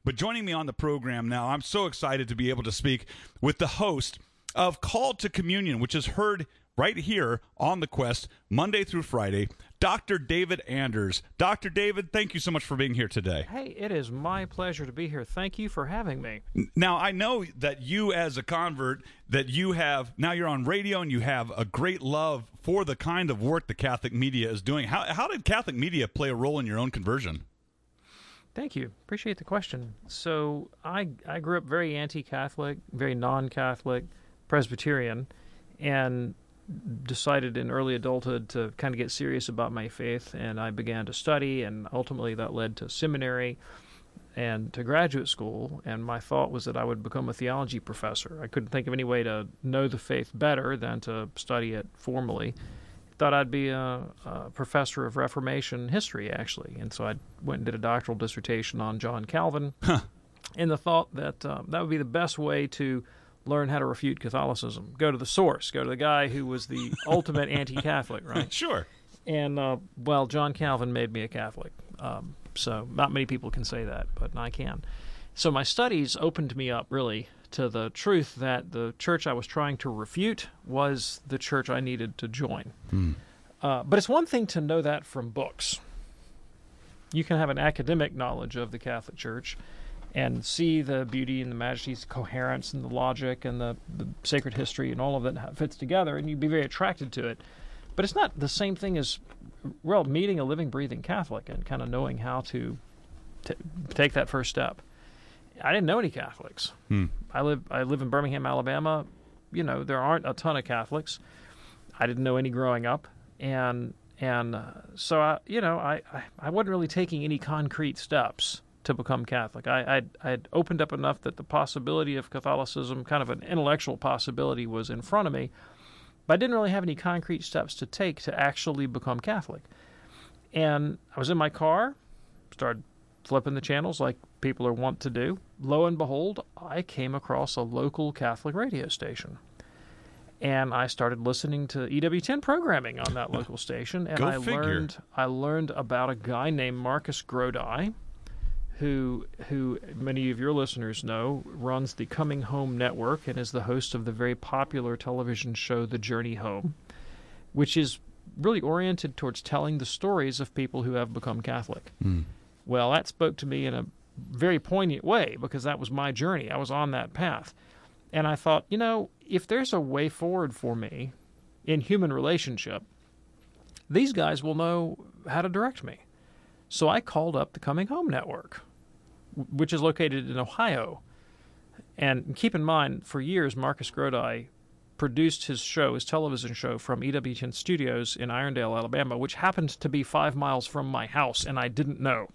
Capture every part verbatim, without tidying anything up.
But joining me on the program now, I'm so excited to be able to speak with the host of Call to Communion, which is heard right here on The Quest, Monday through Friday, Doctor David Anders. Doctor David, thank you so much for being here today. Hey, it is my pleasure to be here. Thank you for having me. Now, I know that you as a convert, that you have, now you're on radio and you have a great love for the kind of work the Catholic media is doing. How, how did Catholic media play a role in your own conversion? Thank you. Appreciate the question. So I, I grew up very anti-Catholic, very non-Catholic, Presbyterian, and decided in early adulthood to kind of get serious about my faith, and I began to study, and ultimately that led to seminary and to graduate school, and my thought was that I would become a theology professor. I couldn't think of any way to know the faith better than to study it formally. Thought I'd be a, a professor of Reformation history, actually, and so I went and did a doctoral dissertation on John Calvin, huh. in the thought that um, that would be the best way to learn how to refute Catholicism. Go to the source. Go to the guy who was the ultimate anti-Catholic, right? Sure. And, uh, well, John Calvin made me a Catholic. Um, so not many people can say that, but I can. So my studies opened me up, really, to the truth that the church I was trying to refute was the church I needed to join. Hmm. Uh, but it's one thing to know that from books. You can have an academic knowledge of the Catholic Church and see the beauty and the majesty, the coherence and the logic and the, the sacred history and all of that fits together, and you'd be very attracted to it. But it's not the same thing as, well, meeting a living, breathing Catholic and kind of knowing how to t- take that first step. I didn't know any Catholics. Hmm. I live I live in Birmingham, Alabama. You know, there aren't a ton of Catholics. I didn't know any growing up, and and uh, so I, you know, I, I I wasn't really taking any concrete steps to become Catholic. I I'd, I'd opened up enough that the possibility of Catholicism, kind of an intellectual possibility, was in front of me, but I didn't really have any concrete steps to take to actually become Catholic. And I was in my car, started flipping the channels like people are wont to do. Lo and behold, I came across a local Catholic radio station. And I started listening to E W ten programming on that local station, and Go I figure. learned I learned about a guy named Marcus Grodi, who who many of your listeners know runs the Coming Home Network and is the host of the very popular television show The Journey Home, which is really oriented towards telling the stories of people who have become Catholic. Hmm. Well, that spoke to me in a very poignant way because that was my journey. I was on that path. And I thought, you know, if there's a way forward for me in human relationship, these guys will know how to direct me. So I called up the Coming Home Network, which is located in Ohio. And keep in mind, for years, Marcus Grodi produced his show, his television show, from E W ten Studios in Irondale, Alabama, which happened to be five miles from my house, and I didn't know.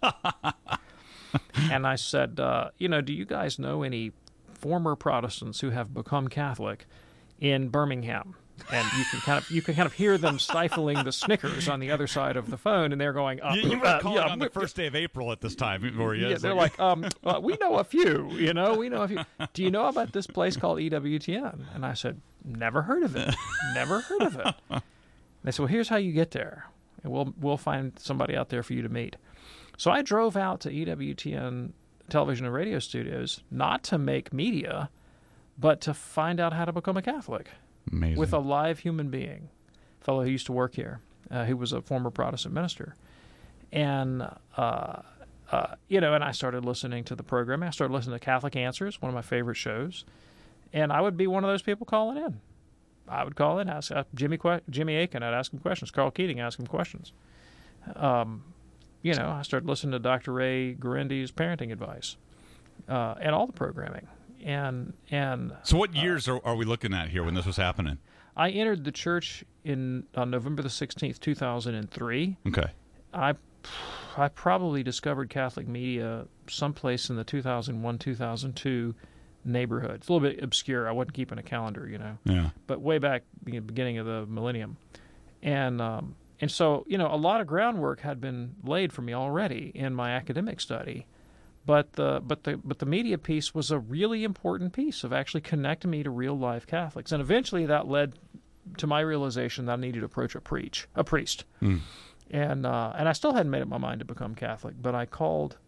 And I said, uh, you know, do you guys know any former Protestants who have become Catholic in Birmingham? And you can kind of you can kind of hear them stifling the snickers on the other side of the phone, and they're going, uh, You, you were uh, calling yeah, on the first day of April at this time, were you? yeah, It's they're like, um, uh, we know a few, you know, we know a few. Do you know about this place called E W T N? And I said, never heard of it, never heard of it. And they said, well, here's how you get there, and we'll we'll find somebody out there for you to meet. So I drove out to E W T N television and radio studios, not to make media, but to find out how to become a Catholic. Amazing. With a live human being, a fellow who used to work here, uh, who was a former Protestant minister. And, uh, uh, you know, and I started listening to the program. I started listening to Catholic Answers, one of my favorite shows. And I would be one of those people calling in. I would call in, ask uh, Jimmy que- Jimmy Aiken, I'd ask him questions. Carl Keating, ask him questions. Um, you know, I started listening to Doctor Ray Guarendi's parenting advice uh, and all the programming. And and so what uh, years are, are we looking at here when this was happening? I entered the church in on November the sixteenth, two thousand three. Okay. I I probably discovered Catholic media someplace in the two thousand one, two thousand two neighborhood. It's a little bit obscure. I wasn't keeping a calendar, you know. Yeah. But way back the beginning of the millennium. And um, and so, you know, a lot of groundwork had been laid for me already in my academic study. But the but the but the media piece was a really important piece of actually connecting me to real life Catholics, and eventually that led to my realization that I needed to approach a preach a priest, Mm. and uh, and I still hadn't made up my mind to become Catholic, but I called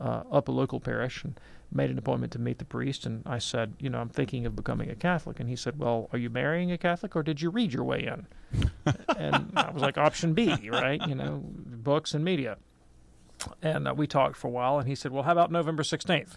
uh, up a local parish and made an appointment to meet the priest. And I said, you know, I'm thinking of becoming a Catholic. And he said, well, are you marrying a Catholic or did you read your way in? And I was like, option B, right? You know, books and media. And uh, we talked for a while, and he said, well, how about November sixteenth?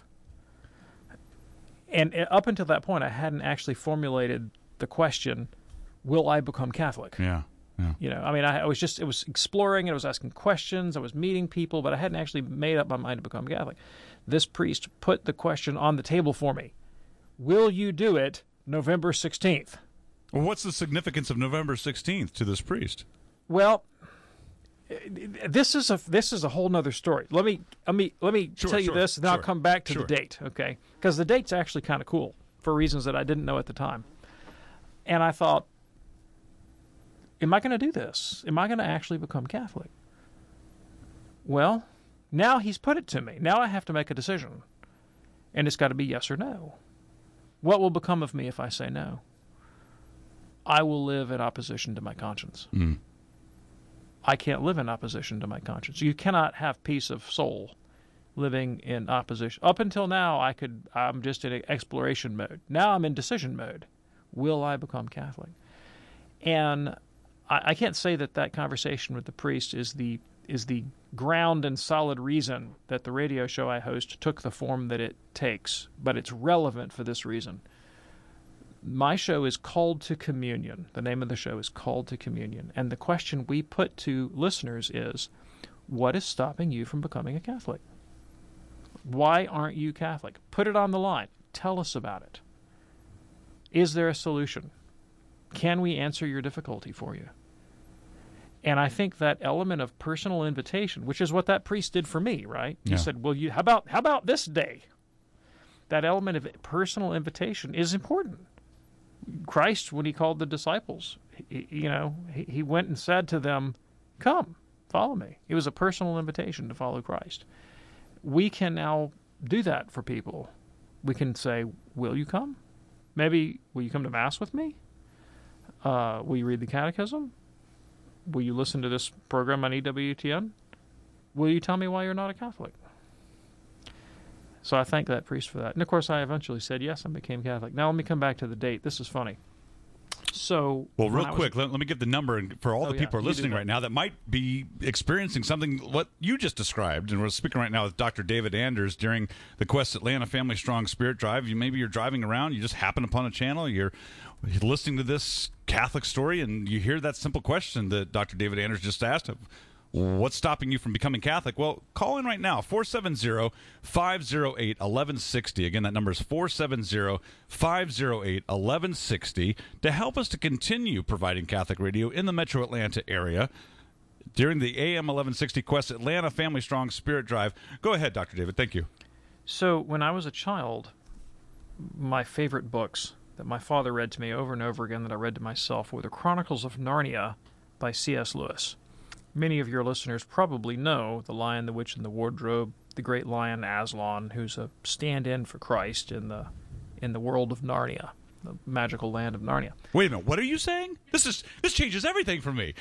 And uh, up until that point, I hadn't actually formulated the question, will I become Catholic? Yeah. Yeah. You know, I mean, I, I was just, it was exploring, and I was asking questions, I was meeting people, but I hadn't actually made up my mind to become Catholic. This priest put the question on the table for me. Will you do it November sixteenth? Well, what's the significance of November sixteenth to this priest? Well, this is a this is a whole nother story. Let me let me let me Sure, tell you sure, this, and then sure, I'll come back to sure. the date, okay? Because the date's actually kind of cool for reasons that I didn't know at the time. And I thought, am I going to do this? Am I going to actually become Catholic? Well, now he's put it to me. Now I have to make a decision. And it's got to be yes or no. What will become of me if I say no? I will live in opposition to my conscience. Mm. I can't live in opposition to my conscience. You cannot have peace of soul living in opposition. Up until now, I could, I'm just in exploration mode. Now I'm in decision mode. Will I become Catholic? And I, I can't say that that conversation with the priest is the is the ground and solid reason that the radio show I host took the form that it takes, but it's relevant for this reason. My show is Called to Communion. The name of the show is Called to Communion. And the question we put to listeners is, what is stopping you from becoming a Catholic? Why aren't you Catholic? Put it on the line. Tell us about it. Is there a solution? Can we answer your difficulty for you? And I think that element of personal invitation, which is what that priest did for me, right? He Yeah. said, well, you, how about how about this day? That element of personal invitation is important. Christ, when he called the disciples, he, you know, he, he went and said to them, come, follow me. It was a personal invitation to follow Christ. We can now do that for people. We can say, will you come? Maybe, will you come to Mass with me? Uh, will you read the Catechism? Will you listen to this program on E W T N? Will you tell me why you're not a Catholic? So I thank that priest for that. And, of course, I eventually said yes and became Catholic. Now let me come back to the date. This is funny. So, Well, real when I was- quick, let, let me give the number and for all Oh, the yeah, people who are you do listening that. right now that might be experiencing something what you just described. And we're speaking right now with Doctor David Anders during the Quest Atlanta Family Strong Spirit Drive. You maybe you're driving around, you just happen upon a channel, you're listening to this Catholic story, and you hear that simple question that Doctor David Anders just asked of, what's stopping you from becoming Catholic? Well, call in right now, four seven zero, five zero eight, one one six zero. Again, that number is four seven zero, five zero eight, one one six zero to help us to continue providing Catholic radio in the metro Atlanta area during the A M eleven sixty Quest Atlanta Family Strong Spirit Drive. Go ahead, Doctor David. Thank you. So when I was a child, my favorite books that my father read to me over and over again that I read to myself were the Chronicles of Narnia by C S Lewis. Many of your listeners probably know The Lion, the Witch, and the Wardrobe, the great lion Aslan, who's a stand-in for Christ in the in the world of Narnia, the magical land of Narnia. Wait a minute. What are you saying? This is this changes everything for me.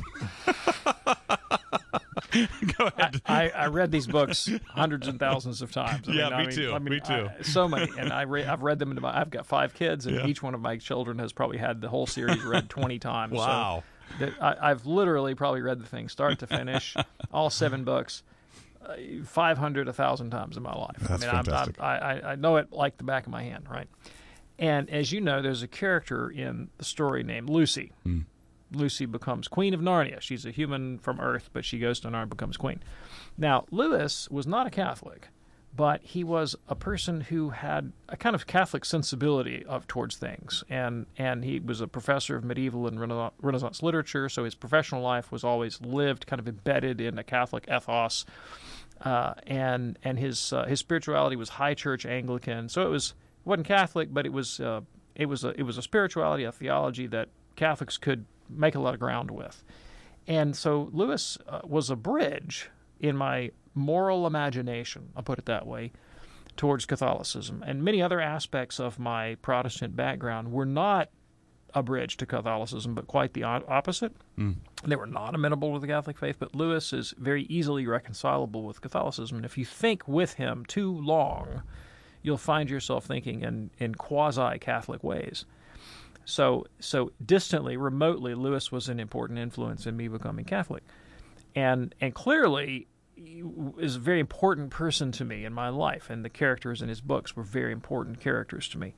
Go ahead. I, I read these books hundreds and thousands of times. I Yeah, mean, I me mean, too, I mean, me too. I, so many, and I re- I've read them. Into my, I've got five kids, and Yeah. each one of my children has probably had the whole series read twenty times. Wow. So that I, I've literally probably read the thing start to finish, all seven books, uh, five hundred, a thousand times in my life. That's I mean, I'm- fantastic. I'm, I, I I know it like the back of my hand, right? And as you know, there's a character in the story named Lucy. Hmm. Lucy becomes Queen of Narnia. She's a human from Earth, but she goes to Narnia and becomes queen. Now, Lewis was not a Catholic, but he was a person who had a kind of Catholic sensibility of towards things, and and he was a professor of medieval and Rena- Renaissance literature, so his professional life was always lived kind of embedded in a Catholic ethos, uh, and and his uh, his spirituality was high church Anglican, so it was it wasn't Catholic, but it was uh, it was a it was a spirituality, a theology that Catholics could make a lot of ground with. And so Lewis uh, was a bridge in my moral imagination, I'll put it that way, towards Catholicism. And many other aspects of my Protestant background were not a bridge to Catholicism, but quite the o- opposite. Mm. They were not amenable to the Catholic faith, but Lewis is very easily reconcilable with Catholicism. And if you think with him too long, you'll find yourself thinking in, in quasi-Catholic ways. So, so distantly, remotely, Lewis was an important influence in me becoming Catholic. And, and clearly, he is a very important person to me in my life, and the characters in his books were very important characters to me.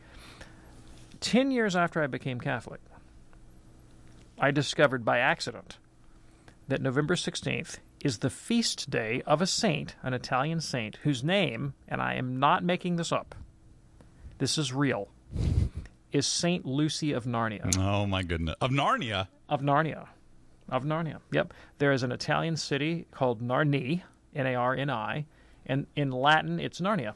Ten years after I became Catholic, I discovered by accident that November sixteenth is the feast day of a saint, an Italian saint, whose name, and I am not making this up, this is real, is Saint Lucy of Narnia. Oh, my goodness. Of Narnia? Of Narnia. Of Narnia, yep. There is an Italian city called Narni, N A R N I, and in Latin it's Narnia.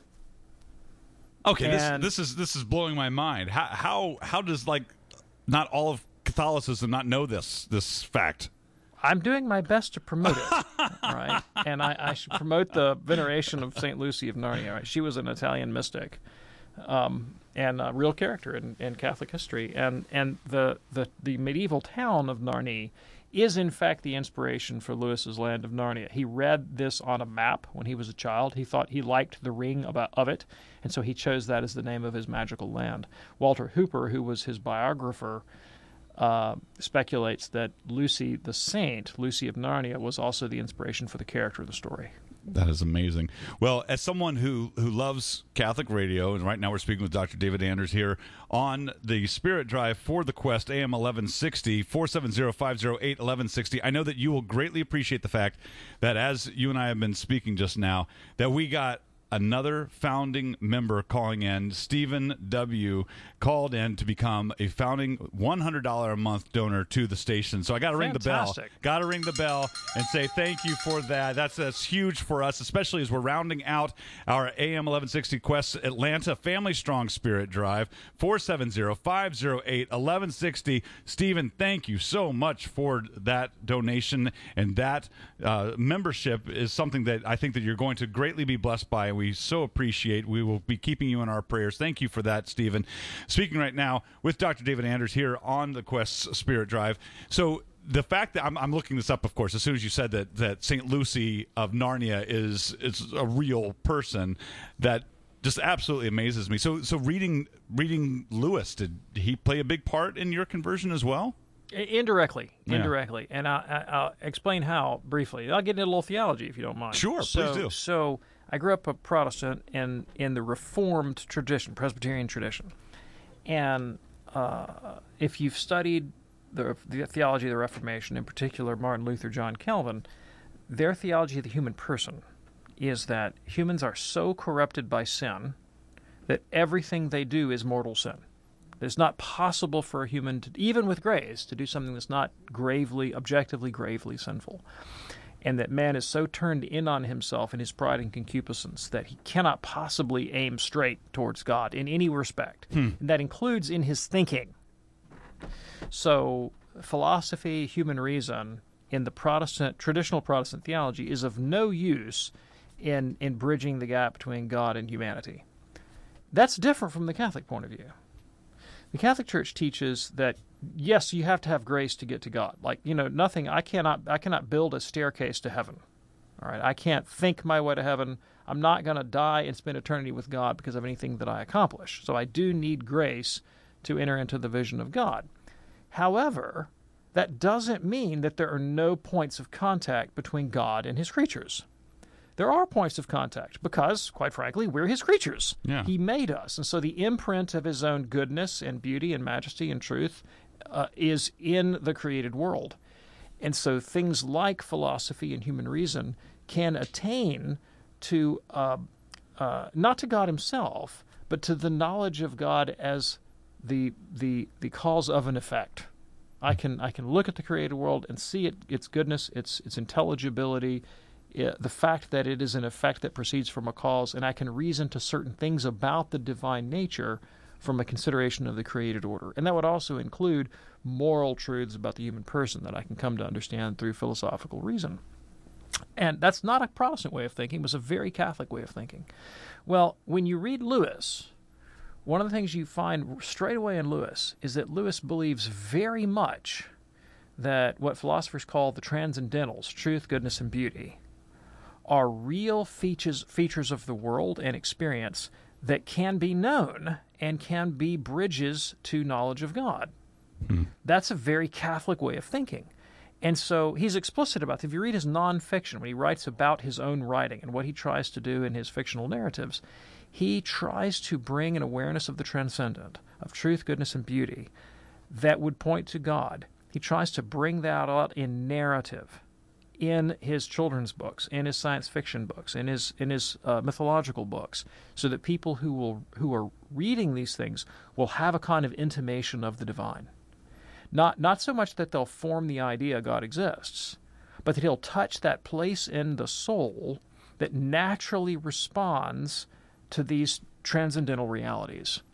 Okay, And- this this is this is blowing my mind. How how how does like not all of Catholicism not know this this fact? I'm doing my best to promote it, all right? And I, I should promote the veneration of Saint Lucy of Narnia. Right? She was an Italian mystic, um, and a real character in, in Catholic history. And and the, the the medieval town of Narni is in fact the inspiration for Lewis's Land of Narnia. He read this on a map when he was a child. He thought he liked the ring about, of it, and so he chose that as the name of his magical land. Walter Hooper, who was his biographer, uh, speculates that Lucy the Saint, Lucy of Narnia, was also the inspiration for the character of the story. That is amazing. Well, as someone who, who loves Catholic radio, and right now we're speaking with Doctor David Anders here on the Spirit Drive for the Quest, A M eleven sixty, four seven zero, five zero eight, eleven sixty. I know that you will greatly appreciate the fact that as you and I have been speaking just now, that we got another founding member calling in. Stephen W. called in to become a founding one hundred dollars a month donor to the station. So I got to ring the bell. Fantastic. Got to ring the bell and say thank you for that. That's, that's huge for us, especially as we're rounding out our A M eleven sixty Quest Atlanta Family Strong Spirit Drive. four seven zero, five zero eight, eleven sixty. Stephen, thank you so much for that donation, and that uh, membership is something that I think that you're going to greatly be blessed by, and we so appreciate. We will be keeping you in our prayers. Thank you for that, Stephen. Speaking right now with Doctor David Anders here on the Quest Spirit Drive. So the fact that I'm, I'm looking this up, of course, as soon as you said that that Saint Lucy of Narnia is is a real person, that just absolutely amazes me. So so reading reading Lewis, did he play a big part in your conversion as well? Indirectly, Yeah. indirectly, and I, I, I'll explain how briefly. I'll get into a little theology if you don't mind. Sure, so, please do. So I grew up a Protestant in in the Reformed tradition, Presbyterian tradition, and uh, if you've studied the, the theology of the Reformation, in particular Martin Luther, John Calvin, their theology of the human person is that humans are so corrupted by sin that everything they do is mortal sin. It's not possible for a human, to, even with grace, to do something that's not gravely, objectively, gravely sinful. And that man is so turned in on himself in his pride and concupiscence that he cannot possibly aim straight towards God in any respect. Hmm. And that includes in his thinking. So philosophy, human reason, in the Protestant, traditional Protestant theology is of no use in, in bridging the gap between God and humanity. That's different from the Catholic point of view. The Catholic Church teaches that, yes, you have to have grace to get to God. Like, you know, nothing, I cannot I cannot build a staircase to heaven. All right, I can't think my way to heaven. I'm not going to die and spend eternity with God because of anything that I accomplish. So I do need grace to enter into the vision of God. However, that doesn't mean that there are no points of contact between God and his creatures. There are points of contact because, quite frankly, we're his creatures. Yeah. He made us. And so the imprint of his own goodness and beauty and majesty and truth uh, is in the created world. And so things like philosophy and human reason can attain to, uh, uh, not to God himself, but to the knowledge of God as the the the cause of an effect. I can I can look at the created world and see it, its goodness, its its intelligibility, it, the fact that it is an effect that proceeds from a cause, and I can reason to certain things about the divine nature from a consideration of the created order. And that would also include moral truths about the human person that I can come to understand through philosophical reason. And that's not a Protestant way of thinking. It was a very Catholic way of thinking. Well, when you read Lewis, one of the things you find straight away in Lewis is that Lewis believes very much that what philosophers call the transcendentals, truth, goodness, and beauty, are real features features of the world and experience that can be known and can be bridges to knowledge of God. Hmm. That's a very Catholic way of thinking. And so he's explicit about it. If you read his nonfiction, when he writes about his own writing and what he tries to do in his fictional narratives, he tries to bring an awareness of the transcendent, of truth, goodness, and beauty that would point to God. He tries to bring that out in narrative, in his children's books, in his science fiction books, in his in his uh, mythological books, so that people who will who are reading these things will have a kind of intimation of the divine. Not not so much that they'll form the idea God exists, but that he'll touch that place in the soul that naturally responds to these transcendental realities,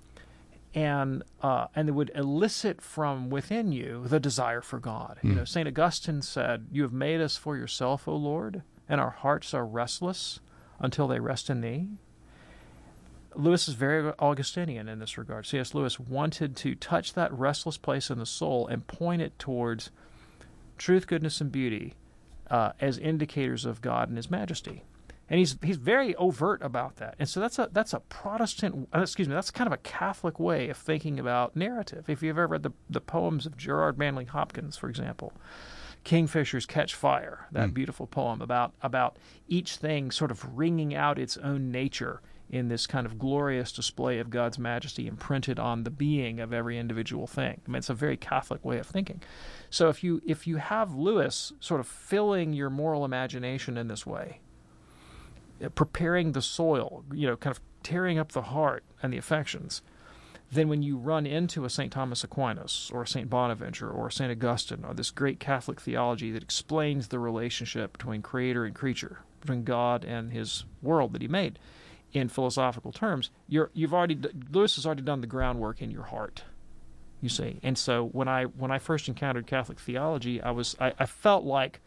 and uh, and it would elicit from within you the desire for God. Mm. You know, Saint Augustine said, "You have made us for yourself, O Lord, and our hearts are restless until they rest in thee." Lewis is very Augustinian in this regard. C S. Lewis wanted to touch that restless place in the soul and point it towards truth, goodness, and beauty uh, as indicators of God and His majesty. And he's he's very overt about that. And so that's a that's a Protestant, uh, excuse me, that's kind of a Catholic way of thinking about narrative. If you've ever read the, the poems of Gerard Manley Hopkins, for example, Kingfishers Catch Fire, that mm. beautiful poem about about each thing sort of wringing out its own nature in this kind of glorious display of God's majesty imprinted on the being of every individual thing. I mean, it's a very Catholic way of thinking. So if you if you have Lewis sort of filling your moral imagination in this way, preparing the soil, you know, kind of tearing up the heart and the affections, then when you run into a Saint Thomas Aquinas or a Saint Bonaventure or a Saint Augustine or this great Catholic theology that explains the relationship between creator and creature, between God and His world that He made, in philosophical terms, you're, you've already Lewis has already done the groundwork in your heart, you see. And so when I when I first encountered Catholic theology, I was I, I felt like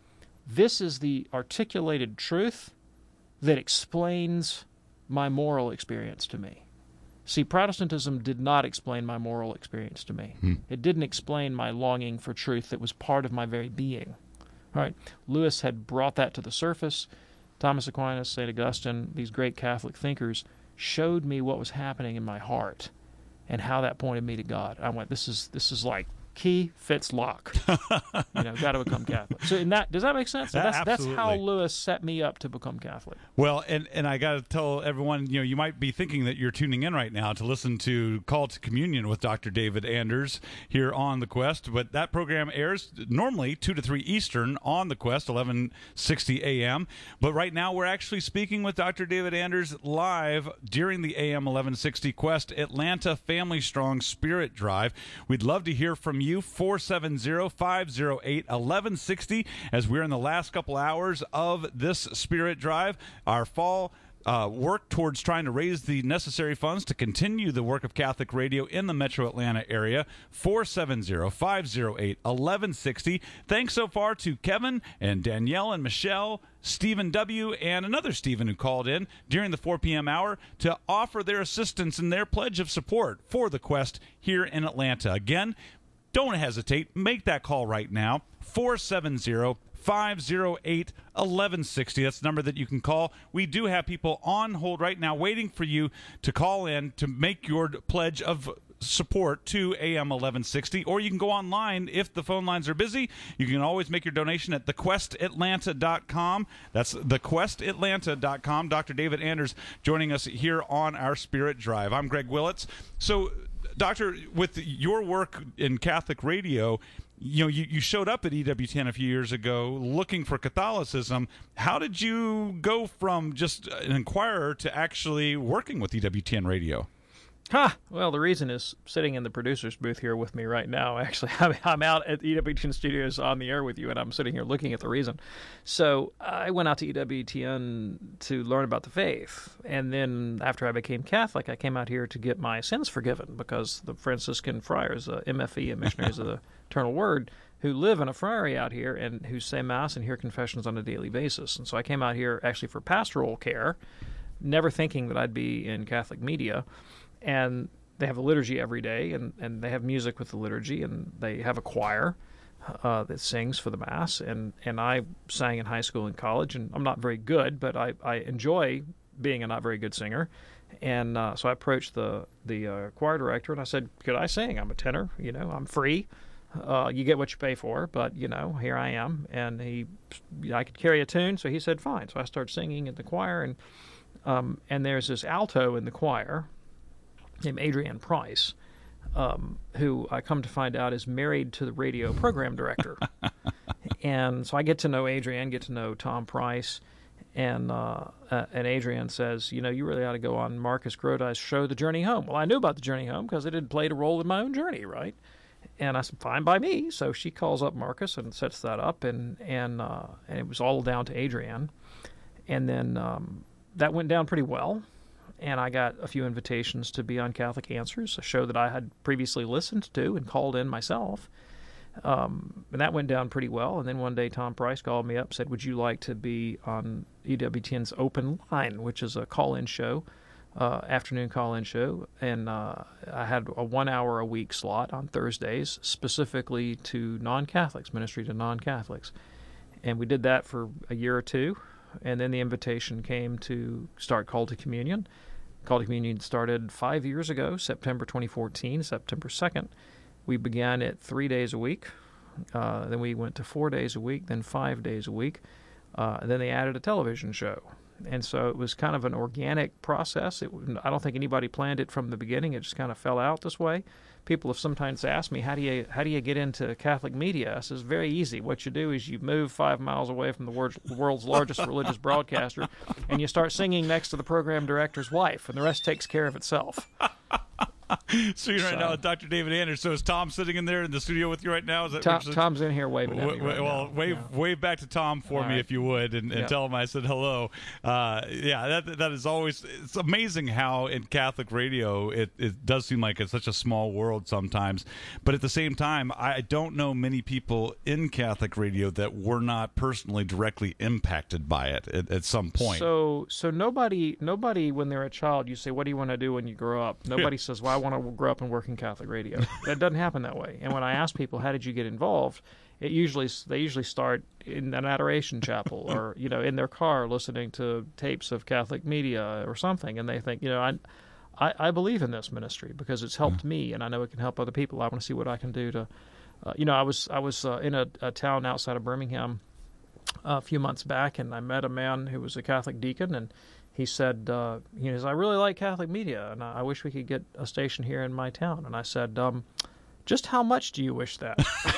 this is the articulated truth that explains my moral experience to me. See, Protestantism did not explain my moral experience to me. Hmm. It didn't explain my longing for truth that was part of my very being. All right, Lewis had brought that to the surface. Thomas Aquinas, Saint Augustine, these great Catholic thinkers showed me what was happening in my heart and how that pointed me to God. I went, this is this is like key fits lock. You know, got to become Catholic. So in that, does that make sense? So that's Absolutely. That's how Lewis set me up to become Catholic. Well, and, and I got to tell everyone, you know, you might be thinking that you're tuning in right now to listen to Call to Communion with Doctor David Anders here on The Quest, but that program airs normally two to three Eastern on The Quest, eleven sixty A M. But right now we're actually speaking with Doctor David Anders live during the A M eleven sixty Quest Atlanta Family Strong Spirit Drive. We'd love to hear from you, four seven zero, five zero eight, eleven sixty, as we're in the last couple hours of this Spirit Drive. Our fall uh, work towards trying to raise the necessary funds to continue the work of Catholic radio in the metro Atlanta area, four seven zero, five zero eight, eleven sixty. Thanks so far to Kevin and Danielle and Michelle, Stephen W., and another Stephen who called in during the four p.m. hour to offer their assistance and their pledge of support for the Quest here in Atlanta. Again, don't hesitate. Make that call right now, four seven zero, five zero eight, eleven sixty. That's the number that you can call. We do have people on hold right now waiting for you to call in to make your pledge of support to A M eleven sixty, or you can go online if the phone lines are busy. You can always make your donation at the quest atlanta dot com. That's the quest atlanta dot com. Doctor David Anders joining us here on our Spirit Drive. I'm Greg Willits. So, Doctor, with your work in Catholic radio, you know, you, you showed up at E W T N a few years ago looking for Catholicism. How did you go from just an inquirer to actually working with E W T N radio? Ha! Well, the reason is sitting in the producer's booth here with me right now. Actually, I'm out at E W T N Studios on the air with you, and I'm sitting here looking at the reason. So I went out to E W T N to learn about the faith, and then after I became Catholic, I came out here to get my sins forgiven because the Franciscan friars, uh, M F E, Missionaries of the Eternal Word, who live in a friary out here and who say Mass and hear confessions on a daily basis. And so I came out here actually for pastoral care, never thinking that I'd be in Catholic media. and they have a liturgy every day, and, and they have music with the liturgy, and they have a choir uh, that sings for the Mass. And, and I sang in high school and college, and I'm not very good, but I, I enjoy being a not very good singer. And uh, so I approached the, the uh, choir director, and I said, could I sing? I'm a tenor, you know, I'm free. Uh, you get what you pay for, but, you know, here I am. And he, I could carry a tune, so he said, fine. So I started singing in the choir, and um, and there's this alto in the choir named Adrienne Price, um, who I come to find out is married to the radio program director. And so I get to know Adrienne, get to know Tom Price, and uh, uh, and Adrienne says, you know, you really ought to go on Marcus Grodi's show, The Journey Home. Well, I knew about The Journey Home because it had played a role in my own journey, right? And I said, fine by me. So she calls up Marcus and sets that up, and and uh, and it was all down to Adrienne. And then um, that went down pretty well, and I got a few invitations to be on Catholic Answers, a show that I had previously listened to and called in myself. Um, and that went down pretty well. And then one day Tom Price called me up and said, would you like to be on E W T N's Open Line, which is a call-in show, uh, afternoon call-in show. And uh, I had a one-hour-a-week slot on Thursdays specifically to non-Catholics, ministry to non-Catholics. And we did that for a year or two. And then the invitation came to start Call to Communion. Call to Communion started five years ago, September twenty fourteen, September second. We began it three days a week. Uh, then we went to four days a week, then five days a week. Uh, and then they added a television show. And so it was kind of an organic process. It, I don't think anybody planned it from the beginning. It just kind of fell out this way. People have sometimes asked me, how do you how do you get into Catholic media? I says, very easy. What you do is you move five miles away from the world's, world's largest religious broadcaster, and you start singing next to the program director's wife, and the rest takes care of itself. So you're right So- now with Doctor David Anders. So is Tom sitting in there in the studio with you right now? Is that Tom, what you're- Tom's in here waving at me W- right well, now. wave Yeah. wave back to Tom for All me right. if you would, and, and Yeah. tell him I said hello. Uh, yeah, that that is always. It's amazing how in Catholic radio it, it does seem like it's such a small world sometimes, but at the same time, I don't know many people in Catholic radio that were not personally directly impacted by it at, at some point. So, so nobody, nobody, when they're a child, you say, "What do you want to do when you grow up?" Nobody says, "Well, I want to grow up and work in Catholic radio." That doesn't happen that way. And when I ask people, "How did you get involved?" It usually they usually start in an adoration chapel, or you know, in their car listening to tapes of Catholic media or something, and they think, you know, I, I, I believe in this ministry because it's helped me, and I know it can help other people. I want to see what I can do to, uh, you know, I was I was uh, in a, a town outside of Birmingham a few months back, and I met a man who was a Catholic deacon, and he said, uh, he says, I really like Catholic media, and I wish we could get a station here in my town. And I said, um, just how much do you wish that?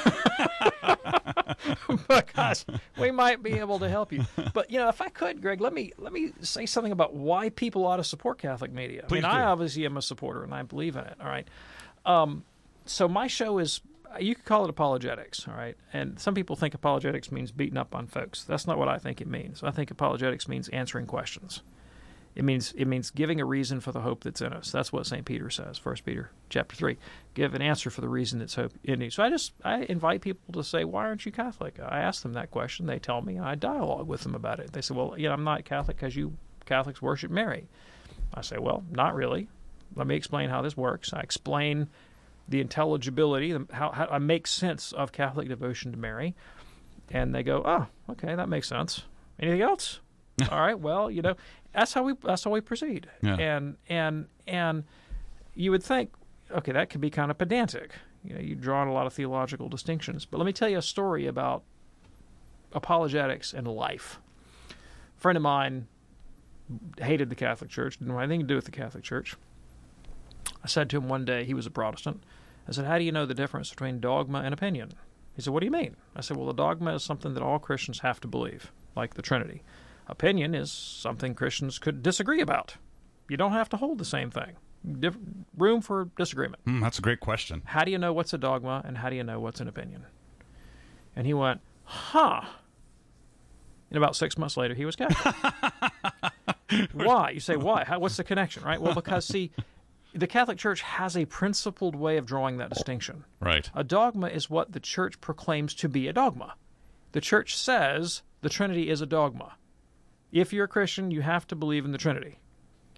Because we might be able to help you. But, you know, if I could, Greg, let me let me say something about why people ought to support Catholic media. Please I mean, do. I obviously am a supporter, and I believe in it, all right? Um, so my show is, you could call it apologetics, all right? And some people think apologetics means beating up on folks. That's not what I think it means. I think apologetics means answering questions. It means it means giving a reason for the hope that's in us. That's what Saint Peter says, First Peter chapter three. Give an answer for the reason that's hope in you. So I just I invite people to say, why aren't you Catholic? I ask them that question. They tell me. I dialogue with them about it. They say, well, you know, I'm not Catholic because you Catholics worship Mary. I say, well, not really. Let me explain how this works. I explain the intelligibility, the- how, how I make sense of Catholic devotion to Mary. And they go, oh, okay, that makes sense. Anything else? All right, well, you know, that's how we that's how we proceed. Yeah. And and and you would think, okay, that could be kind of pedantic. You know, you draw on a lot of theological distinctions. But let me tell you a story about apologetics and life. A friend of mine hated the Catholic Church, didn't want anything to do with the Catholic Church. I said to him one day, he was a Protestant, I said, how do you know the difference between dogma and opinion? He said, what do you mean? I said, well, the dogma is something that all Christians have to believe, like the Trinity. Opinion is something Christians could disagree about. You don't have to hold the same thing. Dif- room for disagreement. Hmm, that's a great question. How do you know what's a dogma and how do you know what's an opinion? And he went, huh. And about six months later, he was Catholic. Why? You say, why? How, what's the connection, right? Well, because, see, the Catholic Church has a principled way of drawing that distinction. Right. A dogma is what the Church proclaims to be a dogma. The Church says the Trinity is a dogma. If you're a Christian, you have to believe in the Trinity.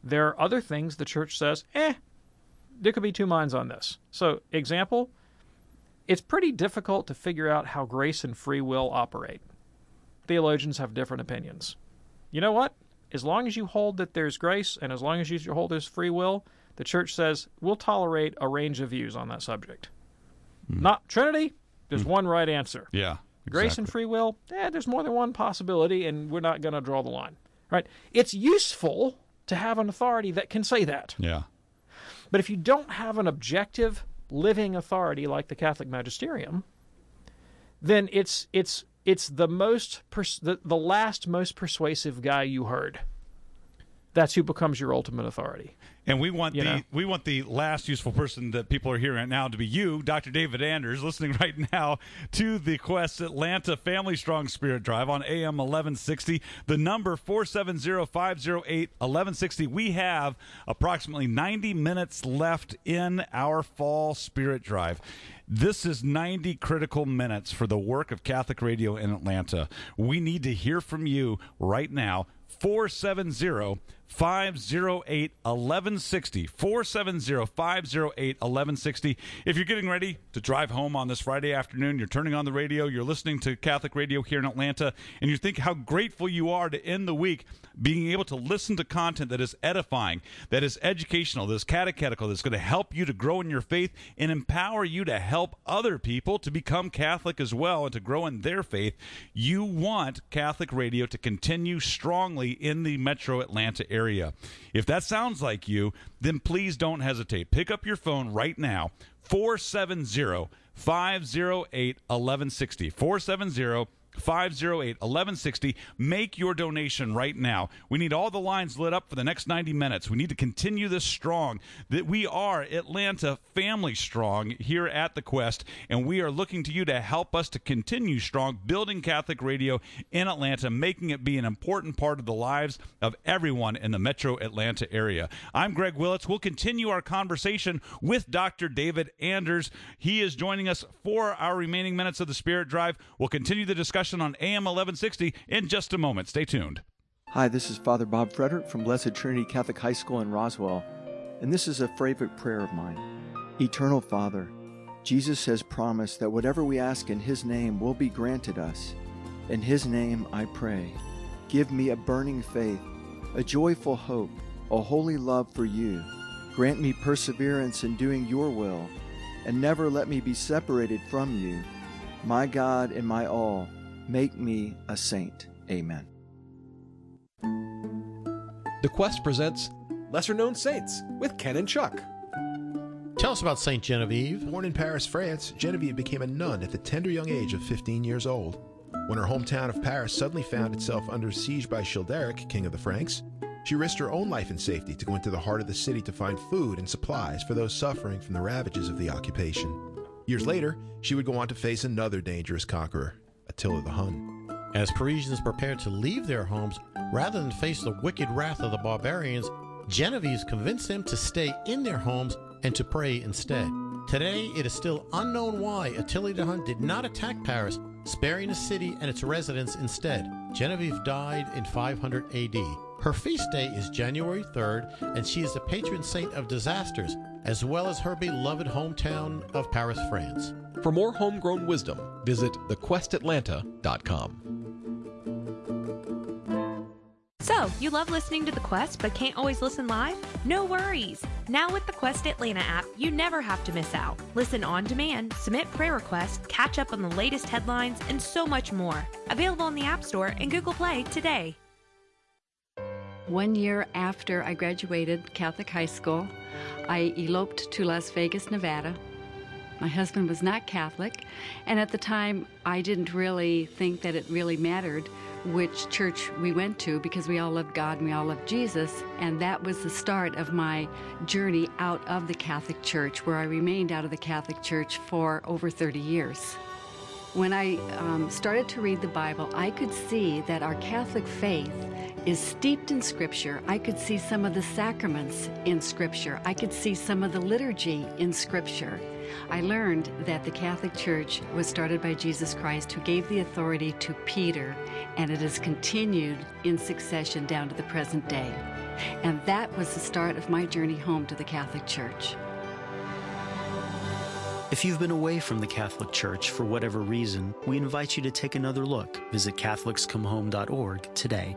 There are other things the church says, eh, there could be two minds on this. So, example, it's pretty difficult to figure out how grace and free will operate. Theologians have different opinions. You know what? As long as you hold that there's grace and as long as you hold there's free will, the church says we'll tolerate a range of views on that subject. Mm. Not Trinity, there's mm. one right answer. Yeah. Grace exactly. and free will, eh, there's more than one possibility, and we're not going to draw the line. Right? It's useful to have an authority that can say that. Yeah. But if you don't have an objective, living authority like the Catholic magisterium, then it's it's it's the most pers- the, the last most persuasive guy you heard. That's who becomes your ultimate authority. And we want you the know? we want the last useful person that people are hearing right now to be you, Doctor David Anders, listening right now to the Quest Atlanta Family Strong Spirit Drive on A M eleven sixty. The number four seven zero, five zero eight, eleven sixty. We have approximately ninety minutes left in our fall Spirit Drive. This is ninety critical minutes for the work of Catholic Radio in Atlanta. We need to hear from you right now. four seven zero, five zero eight, eleven sixty. four seven zero, five zero eight, eleven sixty. If you're getting ready to drive home on this Friday afternoon, you're turning on the radio, you're listening to Catholic Radio here in Atlanta, and you think how grateful you are to end the week being able to listen to content that is edifying, that is educational, that is catechetical, that's going to help you to grow in your faith and empower you to help other people to become Catholic as well and to grow in their faith. You want Catholic Radio to continue strongly in the metro Atlanta area. If that sounds like you, then please don't hesitate. Pick up your phone right now, four seven zero, five zero eight, eleven sixty. four seven zero, five zero eight, eleven sixty. Make your donation right now. We need all the lines lit up for the next ninety minutes. We need to continue this strong. That we are Atlanta family strong here at the Quest, and we are looking to you to help us to continue strong, building Catholic Radio in Atlanta, making it be an important part of the lives of everyone in the metro Atlanta area. I'm Greg Willits. We'll continue our conversation with Doctor David Anders. He is joining us for our remaining minutes of the Spirit Drive. We'll continue the discussion on A M eleven sixty in just a moment. Stay tuned. Hi, this is Father Bob Frederick from Blessed Trinity Catholic High School in Roswell, and this is a favorite prayer of mine. Eternal Father, Jesus has promised that whatever we ask in His name will be granted us. In His name I pray. Give me a burning faith, a joyful hope, a holy love for You. Grant me perseverance in doing Your will, and never let me be separated from You. My God and my all, make me a saint. Amen. The Quest presents Lesser Known Saints with Ken and Chuck. Tell us about Saint Genevieve. Born in Paris, France, Genevieve became a nun at the tender young age of fifteen years old. When her hometown of Paris suddenly found itself under siege by Childeric, king of the Franks, she risked her own life and safety to go into the heart of the city to find food and supplies for those suffering from the ravages of the occupation. Years later, she would go on to face another dangerous conqueror, Attila the Hun. As Parisians prepared to leave their homes rather than face the wicked wrath of the barbarians, Genevieve convinced them to stay in their homes and to pray instead. Today, it is still unknown why Attila the Hun did not attack Paris, sparing the city and its residents instead. Genevieve died in five hundred A D. Her feast day is January third, and she is the patron saint of disasters, as well as her beloved hometown of Paris, France. For more homegrown wisdom, visit the quest atlanta dot com. So, you love listening to The Quest but can't always listen live? No worries! Now with the Quest Atlanta app, you never have to miss out. Listen on demand, submit prayer requests, catch up on the latest headlines, and so much more. Available in the App Store and Google Play today. One year after I graduated Catholic high school, I eloped to Las Vegas, Nevada. My husband was not Catholic, and at the time I didn't really think that it really mattered which church we went to because we all loved God and we all loved Jesus, and that was the start of my journey out of the Catholic Church, where I remained out of the Catholic Church for over thirty years. When I um, started to read the Bible, I could see that our Catholic faith is steeped in Scripture. I could see some of the sacraments in Scripture. I could see some of the liturgy in Scripture. I learned that the Catholic Church was started by Jesus Christ, who gave the authority to Peter, and it has continued in succession down to the present day. And that was the start of my journey home to the Catholic Church. If you've been away from the Catholic Church for whatever reason, we invite you to take another look. Visit Catholics Come Home dot org today.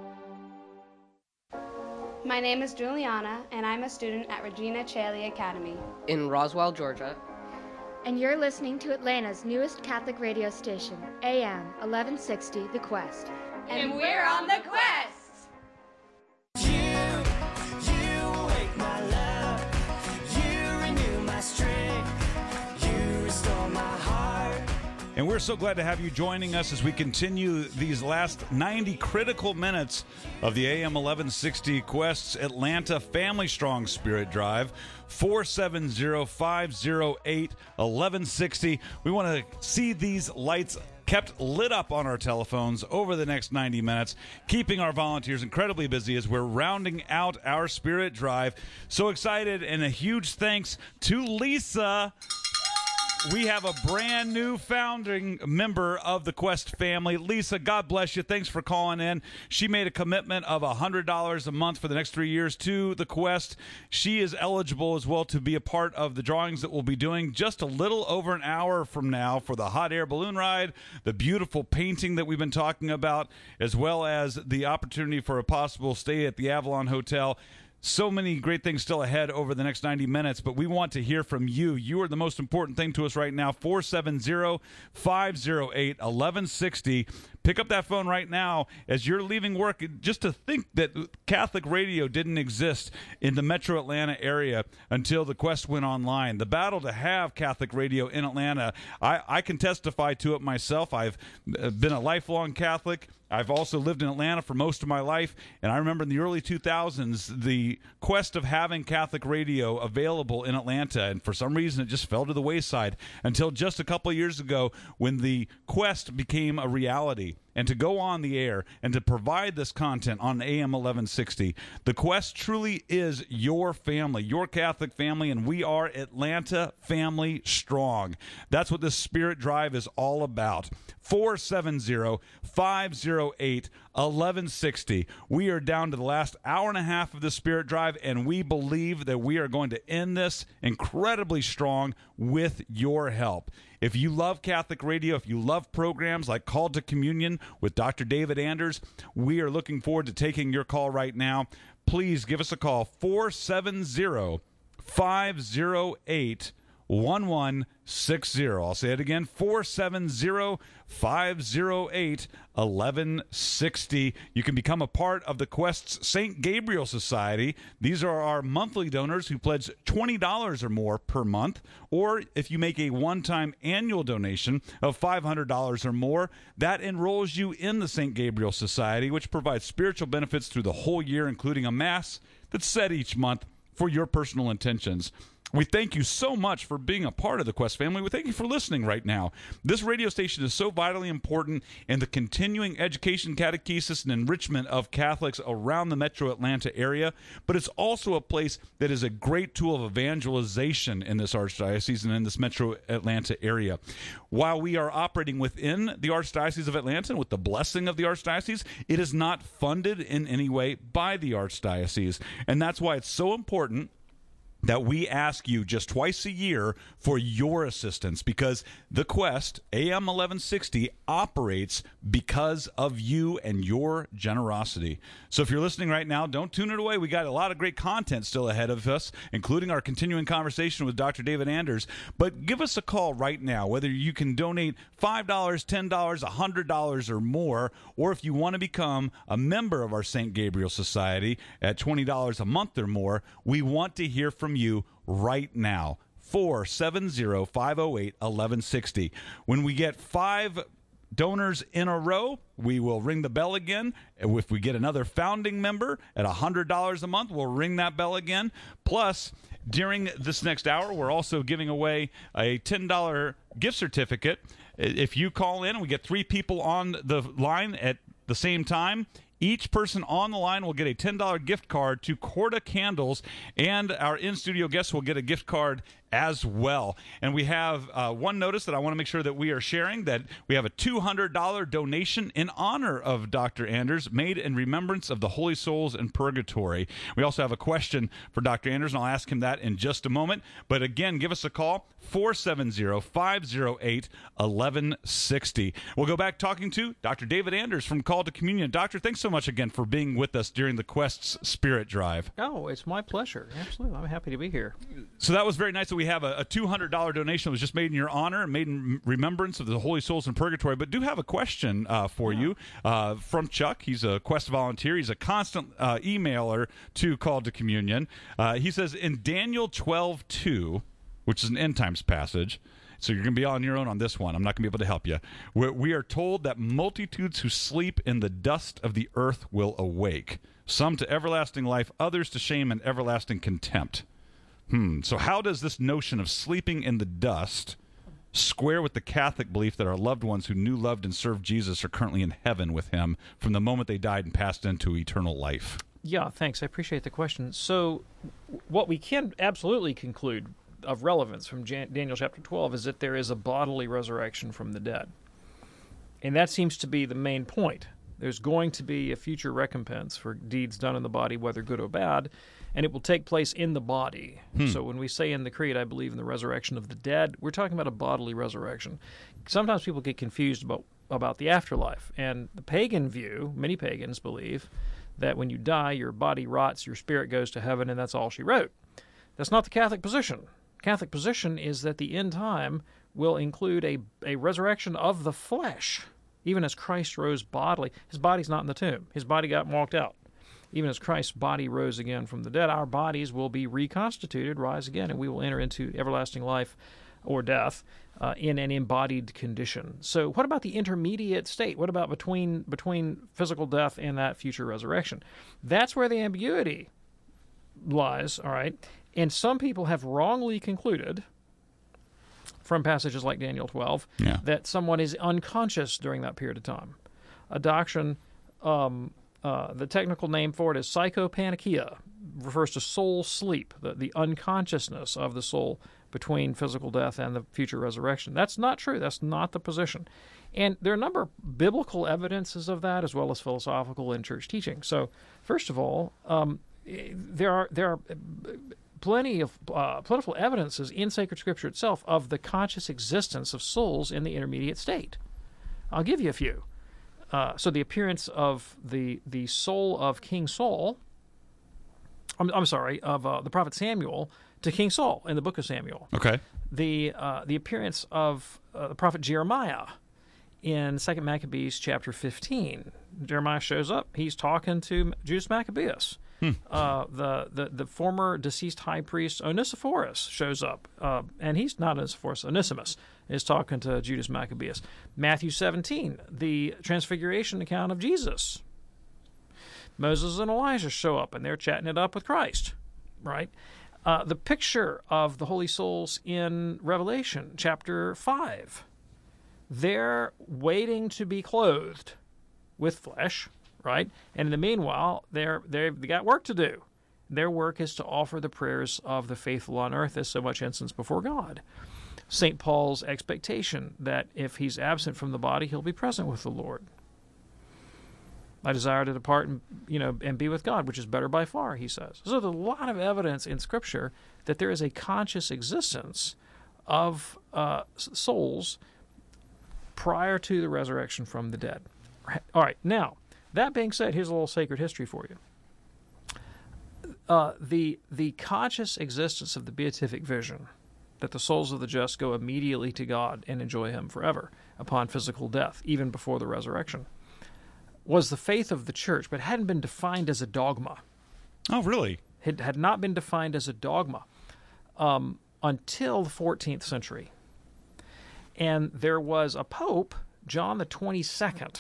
My name is Juliana, and I'm a student at Regina Caeli Academy in Roswell, Georgia. And you're listening to Atlanta's newest Catholic radio station, A M eleven sixty, The Quest. And we're on the quest! And we're so glad to have you joining us as we continue these last ninety critical minutes of the A M eleven sixty Quest's Atlanta Family Strong Spirit Drive. four seven zero, five zero eight, one one six zero. We want to see these lights kept lit up on our telephones over the next ninety minutes, keeping our volunteers incredibly busy as we're rounding out our Spirit Drive. So excited, and a huge thanks to Lisa. We have a brand new founding member of the Quest family. Lisa, God bless you. Thanks for calling in. She made a commitment of one hundred dollars a month for the next three years to the Quest. She is eligible as well to be a part of the drawings that we'll be doing just a little over an hour from now for the hot air balloon ride, the beautiful painting that we've been talking about, as well as the opportunity for a possible stay at the Avalon Hotel. So many great things still ahead over the next ninety minutes, but we want to hear from you. You are the most important thing to us right now. four seven zero, five zero eight, one one six zero. Pick up that phone right now as you're leaving work. Just to think that Catholic radio didn't exist in the metro Atlanta area until the Quest went online. The battle to have Catholic radio in Atlanta, I, I can testify to it myself. I've been a lifelong Catholic. I've also lived in Atlanta for most of my life, and I remember in the early two thousands, the quest of having Catholic radio available in Atlanta, and for some reason it just fell to the wayside until just a couple of years ago when the Quest became a reality. And to go on the air and to provide this content on A M eleven sixty, the Quest truly is your family, your Catholic family, and we are Atlanta family strong. That's what this Spirit Drive is all about. four seven zero, five zero eight, one one six zero. We are down to the last hour and a half of the Spirit Drive, and we believe that we are going to end this incredibly strong with your help. If you love Catholic radio, if you love programs like Called to Communion with Doctor David Anders, we are looking forward to taking your call right now. Please give us a call, four seven zero, five zero eight, one one six zero. I'll say it again, four seven zero, five zero eight, one one six zero. You can become a part of the Quest's Saint Gabriel Society. These are our monthly donors who pledge twenty dollars or more per month, or if you make a one-time annual donation of five hundred dollars or more, that enrolls you in the Saint Gabriel Society, which provides spiritual benefits through the whole year, including a Mass that's said each month for your personal intentions. We thank you so much for being a part of the Quest family. We thank you for listening right now. This radio station is so vitally important in the continuing education, catechesis, and enrichment of Catholics around the metro Atlanta area, but it's also a place that is a great tool of evangelization in this archdiocese and in this metro Atlanta area. While we are operating within the Archdiocese of Atlanta and with the blessing of the Archdiocese, it is not funded in any way by the Archdiocese, and that's why it's so important that we ask you just twice a year for your assistance, because the Quest, A M eleven sixty, operates because of you and your generosity. So if you're listening right now, don't tune it away. We got a lot of great content still ahead of us, including our continuing conversation with Doctor David Anders. But give us a call right now, whether you can donate five dollars, ten dollars, one hundred dollars or more, or if you want to become a member of our Saint Gabriel Society at twenty dollars a month or more, we want to hear from you right now. four seven zero, five zero eight, one one six zero. When we get five donors in a row, we will ring the bell again. If we get another founding member at one hundred dollars a month, we'll ring that bell again. Plus, during this next hour, we're also giving away a ten dollars gift certificate. If you call in and we get three people on the line at the same time, Each person on the line will get a ten dollars gift card to Corda Candles, and our in-studio guests will get a gift card as well. And we have uh, one notice that I want to make sure that we are sharing, that we have a two hundred dollars donation in honor of Doctor Anders, made in remembrance of the holy souls in purgatory. We also have a question for Doctor Anders, and I'll ask him that in just a moment. But again, give us a call, four seven zero, five zero eight, one one six zero. We'll go back talking to Doctor David Anders from Call to Communion. Doctor, thanks so much again for being with us during the Quest's Spirit Drive. Oh, it's my pleasure. Absolutely. I'm happy to be here. So that was very nice that we have a, a two hundred dollars donation that was just made in your honor and made in remembrance of the holy souls in purgatory. But do have a question uh, for yeah. you uh, from Chuck. He's a Quest volunteer. He's a constant uh, emailer to Call to Communion. Uh, he says, in Daniel twelve two, which is an end times passage, so you're going to be on your own on this one. I'm not going to be able to help you. We're, we are told that multitudes who sleep in the dust of the earth will awake, some to everlasting life, others to shame and everlasting contempt. Hmm. So how does this notion of sleeping in the dust square with the Catholic belief that our loved ones who knew, loved, and served Jesus are currently in heaven with him from the moment they died and passed into eternal life? Yeah, thanks. I appreciate the question. So what we can absolutely conclude of relevance from Jan- Daniel chapter twelve is that there is a bodily resurrection from the dead. And that seems to be the main point. There's going to be a future recompense for deeds done in the body, whether good or bad, and it will take place in the body. Hmm. So when we say in the Creed, I believe in the resurrection of the dead, we're talking about a bodily resurrection. Sometimes people get confused about, about the afterlife. And the pagan view, many pagans believe, that when you die, your body rots, your spirit goes to heaven, and that's all she wrote. That's not the Catholic position. Catholic position is that the end time will include a, a resurrection of the flesh. Even as Christ rose bodily, his body's not in the tomb. His body got walked out. Even as Christ's body rose again from the dead, our bodies will be reconstituted, rise again, and we will enter into everlasting life or death uh, in an embodied condition. So what about the intermediate state? What about between between physical death and that future resurrection? That's where the ambiguity lies, all right? And some people have wrongly concluded from passages like Daniel twelve yeah. that someone is unconscious during that period of time. A doctrine, um, uh, the technical name for it is psychopaneikia, refers to soul sleep, the, the unconsciousness of the soul between physical death and the future resurrection. That's not true. That's not the position. And there are a number of biblical evidences of that, as well as philosophical and church teaching. So, first of all, um, there are there are plenty of uh, plentiful evidences in sacred scripture itself of the conscious existence of souls in the intermediate state. I'll give you a few. Uh, so the appearance of the the soul of King Saul, I'm, I'm sorry, of uh, the prophet Samuel to King Saul in the book of Samuel. Okay. The uh, the appearance of uh, the prophet Jeremiah in Second Maccabees chapter fifteen. Jeremiah shows up. He's talking to Judas Maccabeus. Hmm. Uh, the, the the former deceased high priest Onesiphorus shows up, uh, and he's not Onesiphorus. Onesimus is talking to Judas Maccabeus. Matthew seventeen, the transfiguration account of Jesus. Moses and Elijah show up, and they're chatting it up with Christ, right? Uh, the picture of the holy souls in Revelation chapter five, they're waiting to be clothed with flesh, right? And in the meanwhile, they're, they've got work to do. Their work is to offer the prayers of the faithful on earth as so much incense before God. Saint Paul's expectation that if he's absent from the body, he'll be present with the Lord. I desire to depart and, you know, and be with God, which is better by far, he says. So there's a lot of evidence in Scripture that there is a conscious existence of uh, souls prior to the resurrection from the dead. All right, now, that being said, here's a little sacred history for you. Uh, the the conscious existence of the beatific vision, that the souls of the just go immediately to God and enjoy him forever upon physical death, even before the resurrection, was the faith of the church, but hadn't been defined as a dogma. Oh, really? It had not been defined as a dogma um, until the fourteenth century. And there was a pope, John the twenty-second,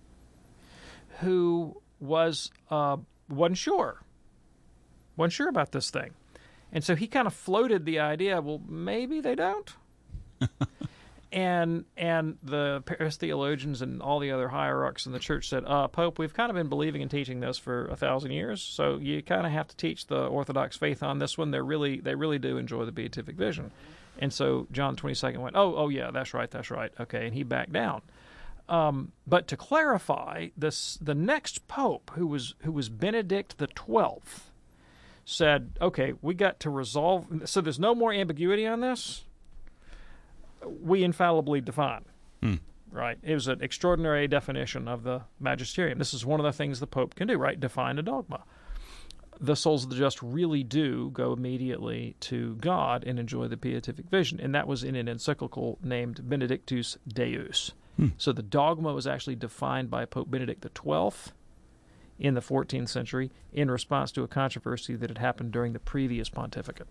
who was uh, wasn't sure, wasn't sure about this thing. And so he kind of floated the idea, well, maybe they don't. And and the Paris theologians and all the other hierarchs in the church said, uh, Pope, we've kind of been believing and teaching this for a thousand years, so you kind of have to teach the Orthodox faith on this one. They're really they really do enjoy the beatific vision. And so John the twenty-second went, oh, oh yeah, that's right, that's right. Okay, and he backed down. Um, but to clarify, this the next pope, who was who was Benedict the twelfth, said, okay, we got to resolve, so there's no more ambiguity on this. We infallibly define, hmm. right? It was an extraordinary definition of the magisterium. This is one of the things the Pope can do, right? Define a dogma. The souls of the just really do go immediately to God and enjoy the beatific vision, and that was in an encyclical named Benedictus Deus. Hmm. So the dogma was actually defined by Pope Benedict the twelfth in the fourteenth century in response to a controversy that had happened during the previous pontificate.